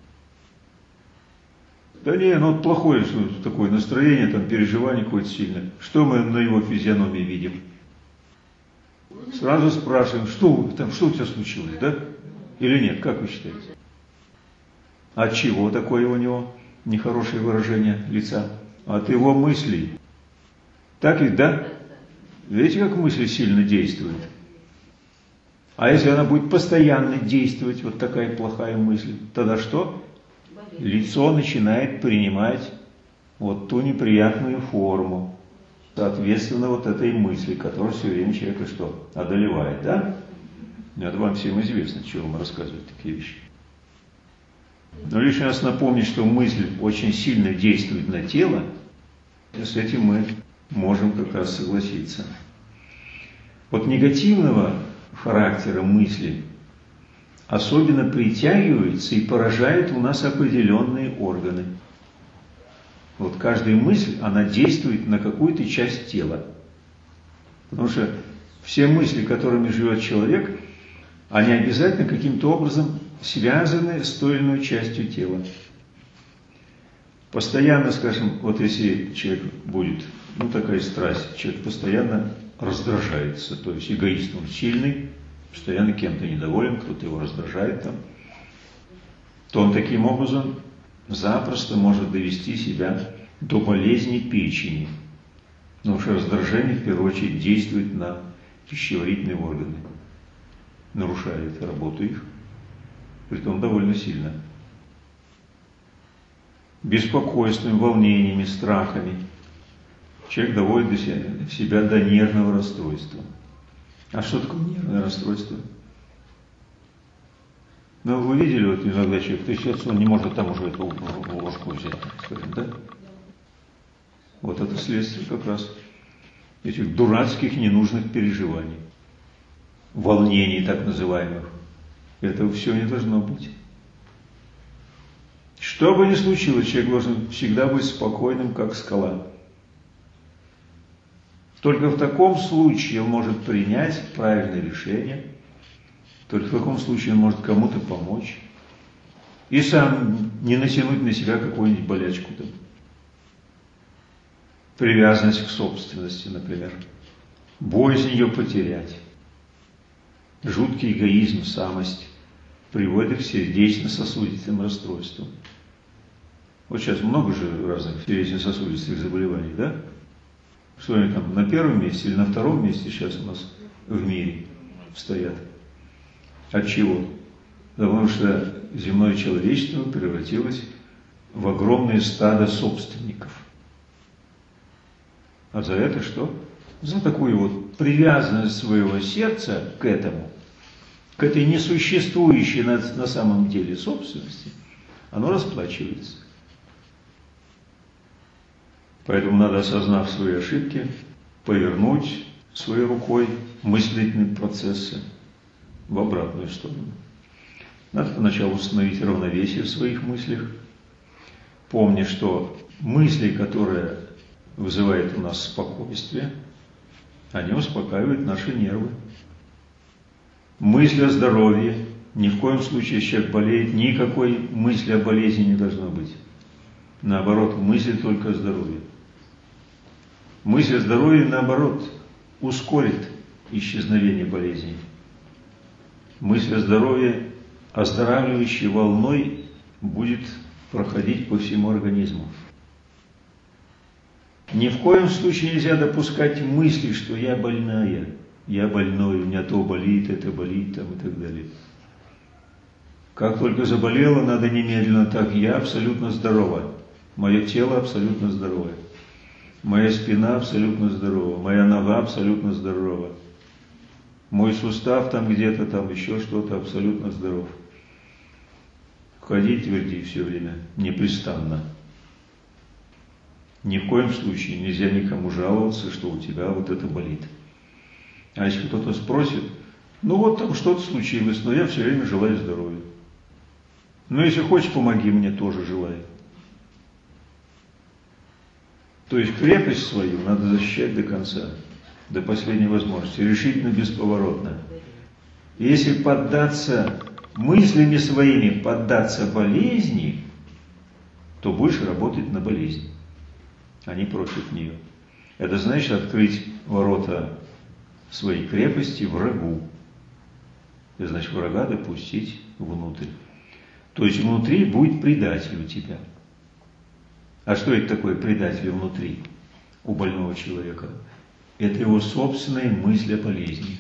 Да не, ну плохое что такое настроение, там переживание какое-то сильное. Что мы на его физиономии видим? Сразу спрашиваем, что там, что у тебя случилось, да? Или нет, как вы считаете? От чего такое у него нехорошее выражение лица? От его мыслей. Так ведь, да? Видите, как мысль сильно действует? А если она будет постоянно действовать, вот такая плохая мысль, тогда что? Лицо начинает принимать вот ту неприятную форму, соответственно, вот этой мысли, которая все время человека что? Одолевает, да? Это вам всем известно, чего вам рассказывают такие вещи. Но лишний раз напомнить, что мысль очень сильно действует на тело, и с этим мы можем как раз согласиться. Вот негативного характера мысли особенно притягиваются и поражают у нас определенные органы. Вот каждая мысль, она действует на какую-то часть тела. Потому что все мысли, которыми живет человек, они обязательно каким-то образом связаны с той или иной частью тела. Постоянно, скажем, вот если человек будет, ну такая страсть, человек постоянно раздражается, то есть эгоист он сильный, постоянно кем-то недоволен, кто-то его раздражает там, то он таким образом запросто может довести себя до болезни печени. Потому что раздражение в первую очередь действует на пищеварительные органы, нарушает работу их, притом довольно сильно. Беспокойством, волнениями, страхами человек доводит до себя, себя до нервного расстройства. А что такое нервное расстройство? Ну, вы видели, вот иногда человек, то есть он не может там уже эту ложку взять, скажем, да? Вот это следствие как раз этих дурацких ненужных переживаний, волнений так называемых. Этого все не должно быть. Что бы ни случилось, человек должен всегда быть спокойным, как скала. Только в таком случае он может принять правильное решение, только в таком случае он может кому-то помочь и сам не натянуть на себя какую-нибудь болячку там. Привязанность к собственности, например, боязнь ее потерять, жуткий эгоизм, самость приводит к сердечно-сосудистым расстройствам. Вот сейчас много же разных сердечно-сосудистых заболеваний, да? Что они там на первом месте или на втором месте сейчас у нас в мире стоят? От чего? Потому что земное человечество превратилось в огромное стадо собственников. А за это что? За такую вот привязанность своего сердца к этому, к этой несуществующей на, на самом деле собственности, оно расплачивается. Поэтому надо, осознав свои ошибки, повернуть своей рукой мыслительные процессы в обратную сторону. Надо поначалу установить равновесие в своих мыслях, помня, что мысли, которые вызывают у нас спокойствие, они успокаивают наши нервы. Мысль о здоровье, ни в коем случае, если человек болеет, никакой мысли о болезни не должно быть. Наоборот, мысль только о здоровье. Мысль о здоровье, наоборот, ускорит исчезновение болезней. Мысль о здоровье оздоравливающей волной будет проходить по всему организму. Ни в коем случае нельзя допускать мысли, что я больная. я больной, у меня то болит, это болит, там и так далее. Как только заболело, надо немедленно так, я абсолютно здорова, мое тело абсолютно здоровое, моя спина абсолютно здорова, моя нога абсолютно здорова, мой сустав там где-то, там еще что-то абсолютно здоров. Ходи, тверди все время, непрестанно. Ни в коем случае нельзя никому жаловаться, что у тебя вот это болит. А если кто-то спросит, ну вот там что-то случилось, но я все время желаю здоровья. Ну если хочешь, помоги мне, тоже желаю. То есть крепость свою надо защищать до конца, до последней возможности, решительно, бесповоротно. Если поддаться мыслями своими, поддаться болезни, то будешь работать на болезнь, а не против нее. Это значит открыть ворота своей крепости врагу. Это значит врага допустить внутрь. То есть внутри будет предатель у тебя. А что это такое предатель внутри у больного человека? Это его собственные мысли о болезни.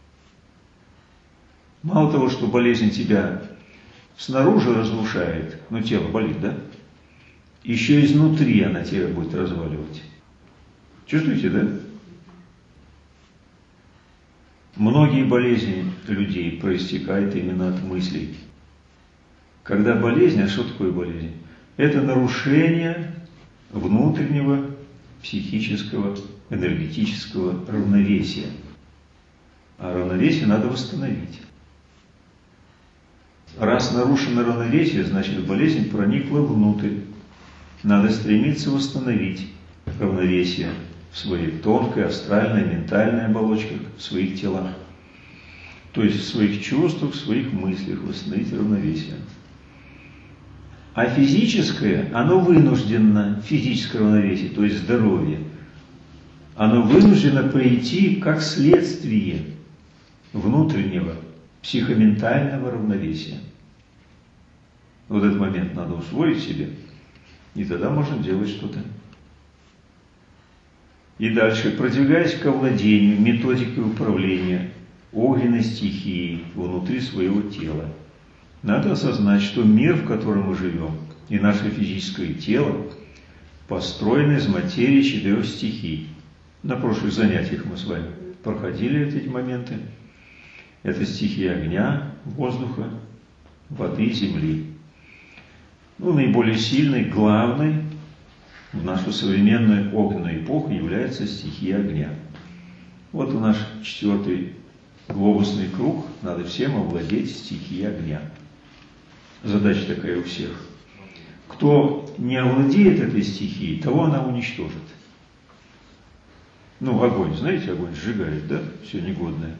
Мало того, что болезнь тебя снаружи разрушает, но тело болит, да? Еще изнутри она тебя будет разваливать. Чувствуете, да? Многие болезни людей проистекают именно от мыслей. Когда болезнь, а что такое болезнь? Это нарушение внутреннего психического, энергетического равновесия. А равновесие надо восстановить. Раз нарушено равновесие, значит болезнь проникла внутрь. Надо стремиться восстановить равновесие в своей тонкой, астральной, ментальной оболочках, в своих телах. То есть в своих чувствах, в своих мыслях восстановить равновесие. А физическое, оно вынуждено, физическое равновесие, то есть здоровье, оно вынуждено прийти как следствие внутреннего психоментального равновесия. Вот этот момент надо усвоить себе, и тогда можно делать что-то. И дальше, продвигаясь к овладению методикой управления огненной стихией внутри своего тела, надо осознать, что мир, в котором мы живем, и наше физическое тело построены из материи четырех стихий. На прошлых занятиях мы с вами проходили эти моменты. Это стихии огня, воздуха, воды, земли. Ну, наиболее сильной, главной в нашу современную огненную эпоху является стихия огня. Вот у нас четвертый глобусный круг, надо всем овладеть стихией огня. Задача такая у всех. Кто не овладеет этой стихией, того она уничтожит. Ну, огонь, знаете, огонь сжигает, да, все негодное.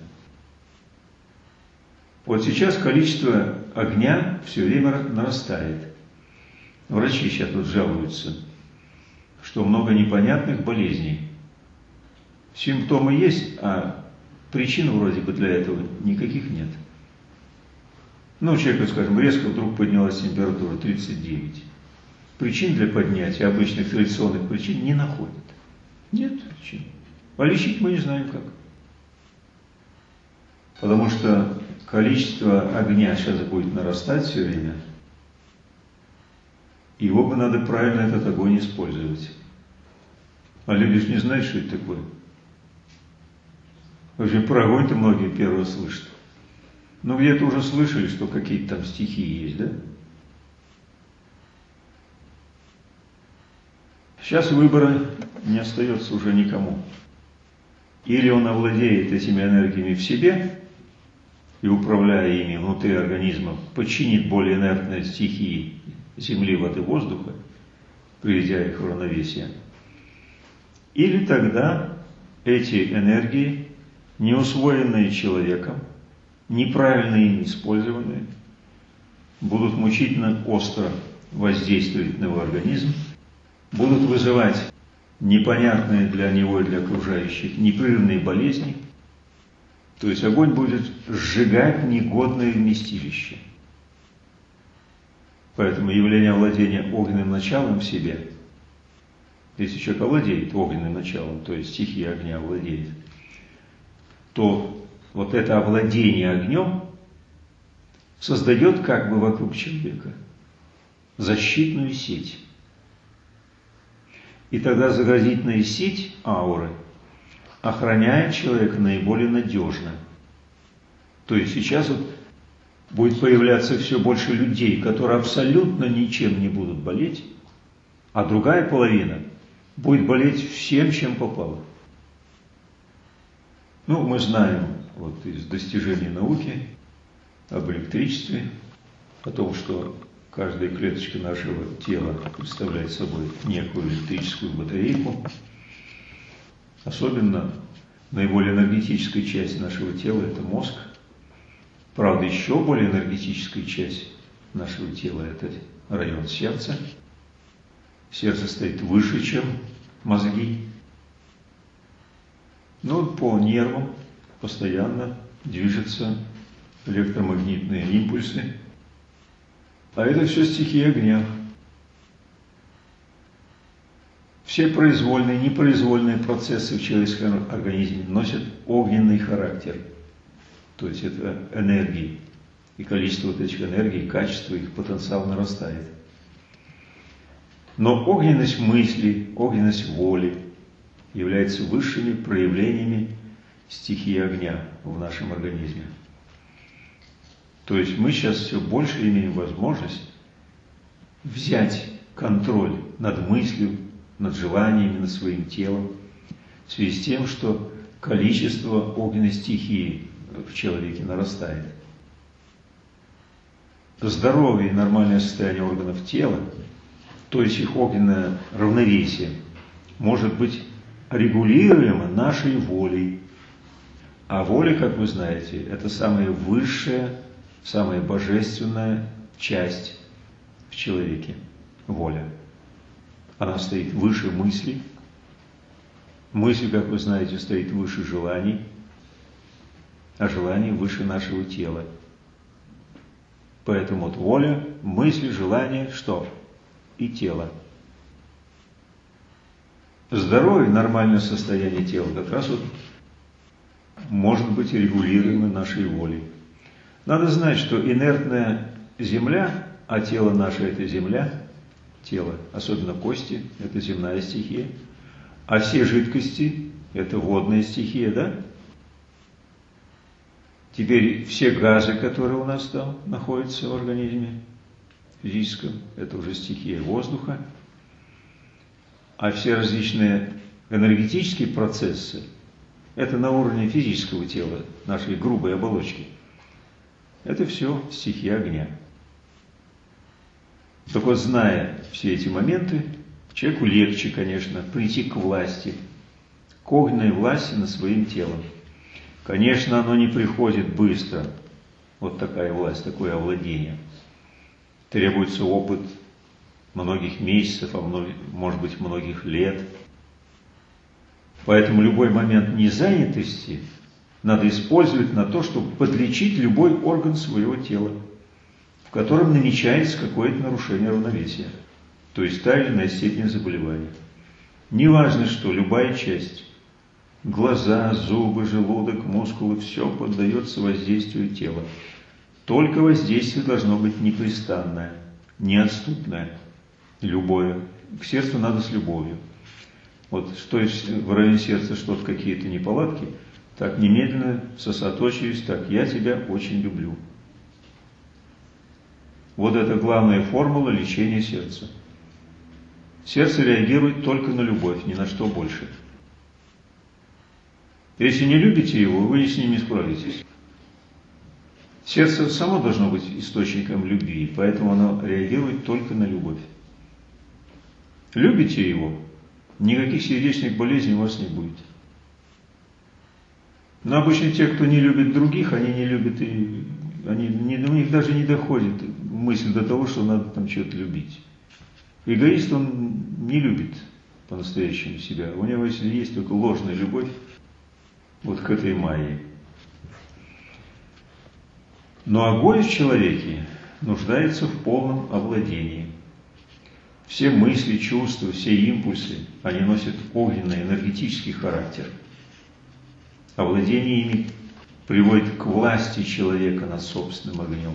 Вот сейчас количество огня все время нарастает. Врачи сейчас тут жалуются, что много непонятных болезней. Симптомы есть, а причин вроде бы для этого никаких нет. Ну, у человека, скажем, резко вдруг поднялась температура тридцать девять. Причин для поднятия, обычных традиционных причин, не находят. Нет причин. А лечить мы не знаем как. Потому что количество огня сейчас будет нарастать все время. Его бы надо правильно этот огонь использовать. А люди же не знают, что это такое. Вообще про огонь-то многие первые слышат. Ну, где-то уже слышали, что какие-то там стихии есть, да? Сейчас выбора не остается уже никому. Или он овладеет этими энергиями в себе и, управляя ими внутри организма, подчинит более инертные стихии земли, воды, воздуха, приведя их в равновесие. Или тогда эти энергии, не усвоенные человеком, неправильно ими использованные, будут мучительно остро воздействовать на его организм, будут вызывать непонятные для него и для окружающих непрерывные болезни. То есть огонь будет сжигать негодное вместилище. Поэтому явление овладения огненным началом в себе, если человек овладеет огненным началом, то есть стихия огня овладеет, то вот это овладение огнем создает как бы вокруг человека защитную сеть. И тогда заградительная сеть ауры охраняет человека наиболее надежно. То есть сейчас вот будет появляться все больше людей, которые абсолютно ничем не будут болеть, а другая половина будет болеть всем, чем попало. Ну, мы знаем вот из достижений науки об электричестве, о том, что каждая клеточка нашего тела представляет собой некую электрическую батарейку. Особенно наиболее энергетическая часть нашего тела – это мозг. Правда, еще более энергетическая часть нашего тела – это район сердца. Сердце стоит выше, чем мозги. Но по нервам постоянно движутся электромагнитные импульсы. А это все стихия огня. Все произвольные, непроизвольные процессы в человеческом организме носят огненный характер. То есть это энергии. И количество вот этих энергий, качество их, потенциал нарастает. Но огненность мысли, огненность воли являются высшими проявлениями стихии огня в нашем организме. То есть мы сейчас все больше имеем возможность взять контроль над мыслью, над желаниями, над своим телом, в связи с тем, что количество огненной стихии в человеке нарастает. Здоровое и нормальное состояние органов тела, то есть их огненное равновесие, может быть регулируемо нашей волей. А воля, как вы знаете, это самая высшая, самая божественная часть в человеке – воля. Она стоит выше мысли. Мысль, как вы знаете, стоит выше желаний, а желание выше нашего тела. Поэтому вот воля, мысли, желание, что? И тело. Здоровье, нормальное состояние тела как раз вот может быть регулируемо нашей волей. Надо знать, что инертная земля, а тело наше – это земля, тело, особенно кости – это земная стихия, а все жидкости – это водная стихия, да? Теперь все газы, которые у нас там находятся в организме физическом, это уже стихия воздуха, а все различные энергетические процессы – это на уровне физического тела, нашей грубой оболочки. Это все стихия огня. Так вот, зная все эти моменты, человеку легче, конечно, прийти к власти, к огненной власти над своим телом. Конечно, оно не приходит быстро, вот такая власть, такое овладение. Требуется опыт многих месяцев, а может быть многих лет. Поэтому любой момент незанятости надо использовать на то, чтобы подлечить любой орган своего тела, в котором намечается какое-то нарушение равновесия, то есть та или иная степень заболевания. Неважно что, любая часть, глаза, зубы, желудок, мускулы, все поддается воздействию тела. Только воздействие должно быть непрестанное, неотступное, любое. К сердцу надо с любовью. Вот что в районе сердца что-то, какие-то неполадки, так немедленно сосредоточиваюсь, так, я тебя очень люблю. Вот это главная формула лечения сердца. Сердце реагирует только на любовь, ни на что больше. Если не любите его, вы с ним не справитесь. Сердце само должно быть источником любви, поэтому оно реагирует только на любовь. Любите его, никаких сердечных болезней у вас не будет. Но обычно те, кто не любит других, они не любят и они, не, у них даже не доходит мысль до того, что надо там что-то любить. Эгоист, он не любит по-настоящему себя. У него, если есть только ложная любовь, вот к этой майе. Но огонь в человеке нуждается в полном овладении. Все мысли, чувства, все импульсы, они носят огненный, энергетический характер. овладение ими приводит к власти человека над собственным огнем.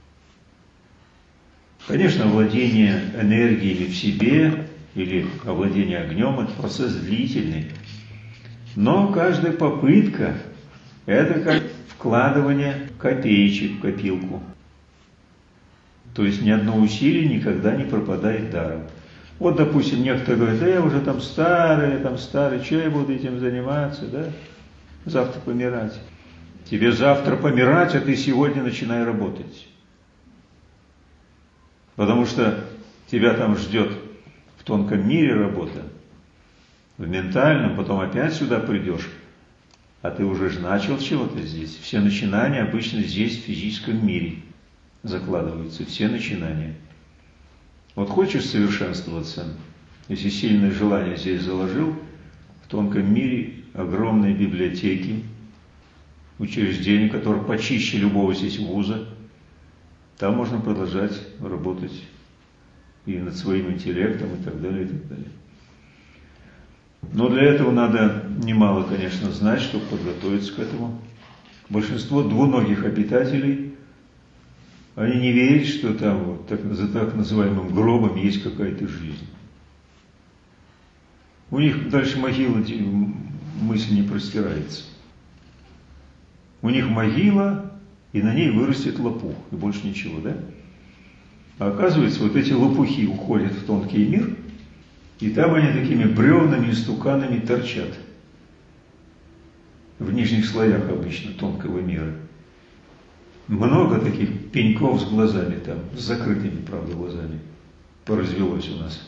Конечно, овладение энергиями в себе или овладение огнем – это процесс длительный. Но каждая попытка – это как вкладывание копеечек в копилку. То есть ни одно усилие никогда не пропадает даром. Вот, допустим, некоторые говорят: да я уже там старый, там старый, что я буду этим заниматься, да? Завтра помирать. Тебе завтра помирать, а ты сегодня начинай работать. Потому что тебя там ждет в тонком мире работа, в ментальном, потом опять сюда придешь, а ты уже же начал чего-то здесь. Все начинания обычно здесь, в физическом мире, закладываются, все начинания. Вот хочешь совершенствоваться, если сильное желание здесь заложил, в тонком мире огромные библиотеки, учреждения, которые почище любого здесь вуза, там можно продолжать работать и над своим интеллектом, и так далее, и так далее. Но для этого надо немало, конечно, знать, чтобы подготовиться к этому. Большинство двуногих обитателей, они не верят, что там вот, так, за так называемым гробом есть какая-то жизнь. У них дальше могила мысль не простирается. У них могила, и на ней вырастет лопух, и больше ничего, да? А оказывается, вот эти лопухи уходят в тонкий мир, и там они такими бревнами и стуканами торчат. В нижних слоях обычно тонкого мира. Много таких пеньков с глазами там, с закрытыми, правда, глазами, поразвелось у нас.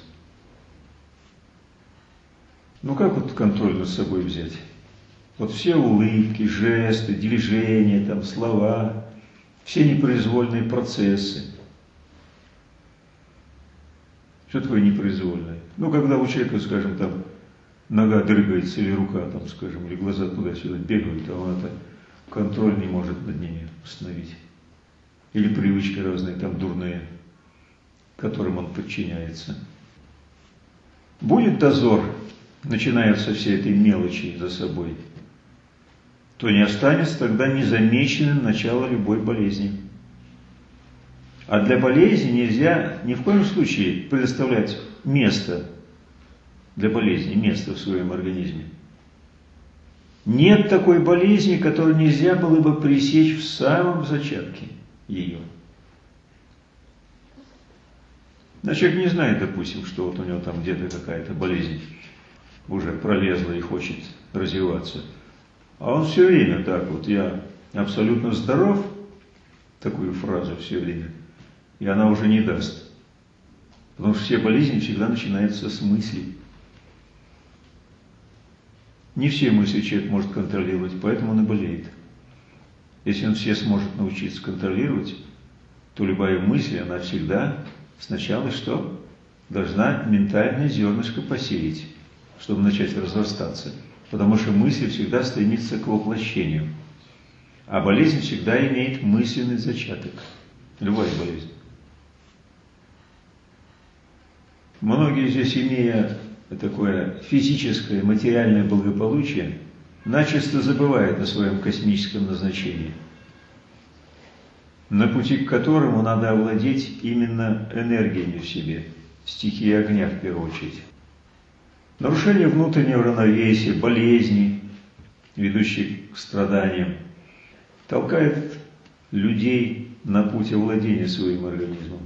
Ну как вот контроль над собой взять? Вот все улыбки, жесты, движения, там, слова, все непроизвольные процессы. Что такое непроизвольное? Ну, когда у человека, скажем, там, нога дрыгается, или рука, там, скажем, или глаза туда-сюда бегают, а он это контроль не может над ними установить. Или привычки разные, там, дурные, которым он подчиняется. Будет дозор, начиная со всей этой мелочи за собой, то не останется тогда незамеченным начало любой болезни. А для болезни нельзя ни в коем случае предоставлять место для болезни, место в своем организме. Нет такой болезни, которую нельзя было бы пресечь в самом зачатке ее. Но человек не знает, допустим, что вот у него там где-то какая-то болезнь уже пролезла и хочет развиваться. А он все время так вот: я абсолютно здоров, такую фразу все время, и она уже не даст. Потому что все болезни всегда начинаются с мыслей. Не все мысли человек может контролировать, поэтому он и болеет. Если он все сможет научиться контролировать, то любая мысль, она всегда сначала что? Должна ментальное зернышко посеять, чтобы начать разрастаться. Потому что мысль всегда стремится к воплощению. А болезнь всегда имеет мысленный зачаток. Любая болезнь. Многие здесь, имея такое физическое, материальное благополучие, начисто забывают о своем космическом назначении, на пути к которому надо овладеть именно энергиями в себе, стихией огня в первую очередь. Нарушение внутреннего равновесия, болезни, ведущие к страданиям, толкает людей на путь овладения своим организмом.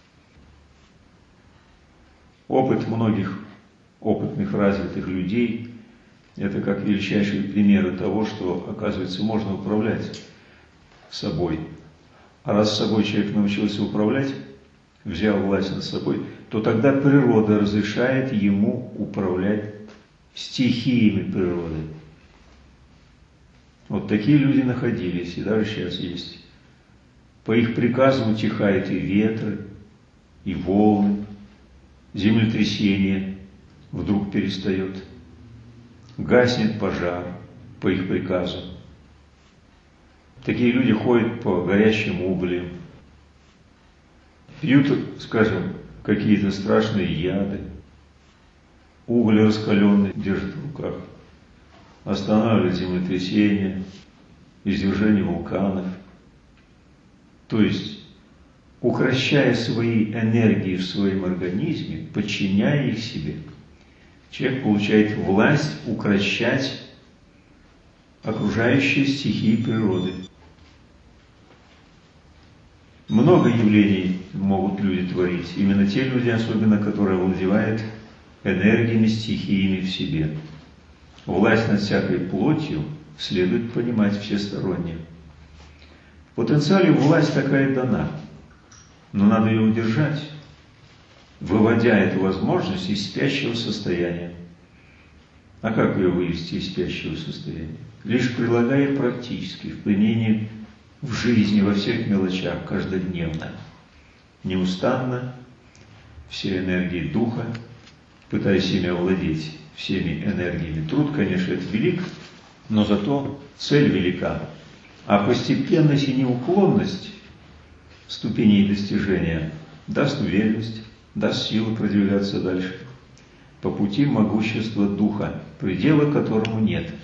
Опыт многих опытных, развитых людей – это как величайшие примеры того, что, оказывается, можно управлять собой. А раз собой человек научился управлять, взял власть над собой, то тогда природа разрешает ему управлять стихиями природы. Вот такие люди находились, и даже сейчас есть. По их приказу утихают и ветры, и волны, землетрясение вдруг перестает, гаснет пожар по их приказу. Такие люди ходят по горящим углям, пьют, скажем, какие-то страшные яды, уголь раскаленный держат в руках. останавливает землетрясения, извержение вулканов. То есть, укрощая свои энергии в своем организме, подчиняя их себе, человек получает власть укрощать окружающие стихии природы. Много явлений могут люди творить. Именно те люди, особенно, которые овладевают энергиями, стихиями в себе. Власть над всякой плотью следует понимать всесторонне. В потенциале власть такая дана, но надо ее удержать, выводя эту возможность из спящего состояния. А как ее вывести из спящего состояния? Лишь прилагая практически в применении в жизни, во всех мелочах, каждодневно, неустанно, все энергии духа, пытаясь ими овладеть всеми энергиями. Труд, конечно, это велик, но зато цель велика. А постепенность и неуклонность ступеней достижения даст уверенность, даст силу продвигаться дальше по пути могущества духа, предела которому нет.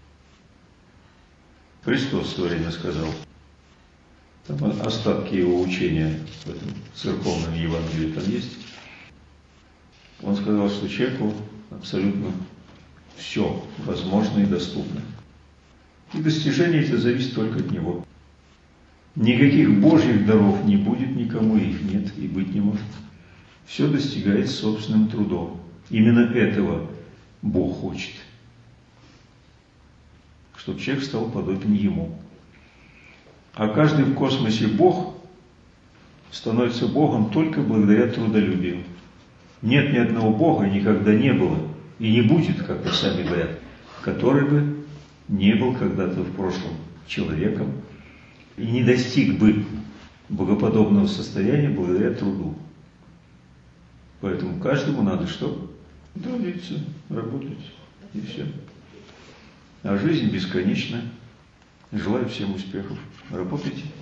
Христос в свое время сказал, там остатки его учения в этом церковном Евангелии там есть. Он сказал, что человеку абсолютно все возможно и доступно. И достижение это зависит только от него. Никаких божьих даров не будет, никому их нет и быть не может. Все достигается собственным трудом. Именно этого Бог хочет. Чтобы человек стал подобен Ему. А каждый в космосе Бог становится Богом только благодаря трудолюбию. Нет ни одного Бога, никогда не было, и не будет, как сами говорят, который бы не был когда-то в прошлом человеком и не достиг бы богоподобного состояния благодаря труду. Поэтому каждому надо что? Трудиться, работать, и все. А жизнь бесконечна. Желаю всем успехов. Работайте.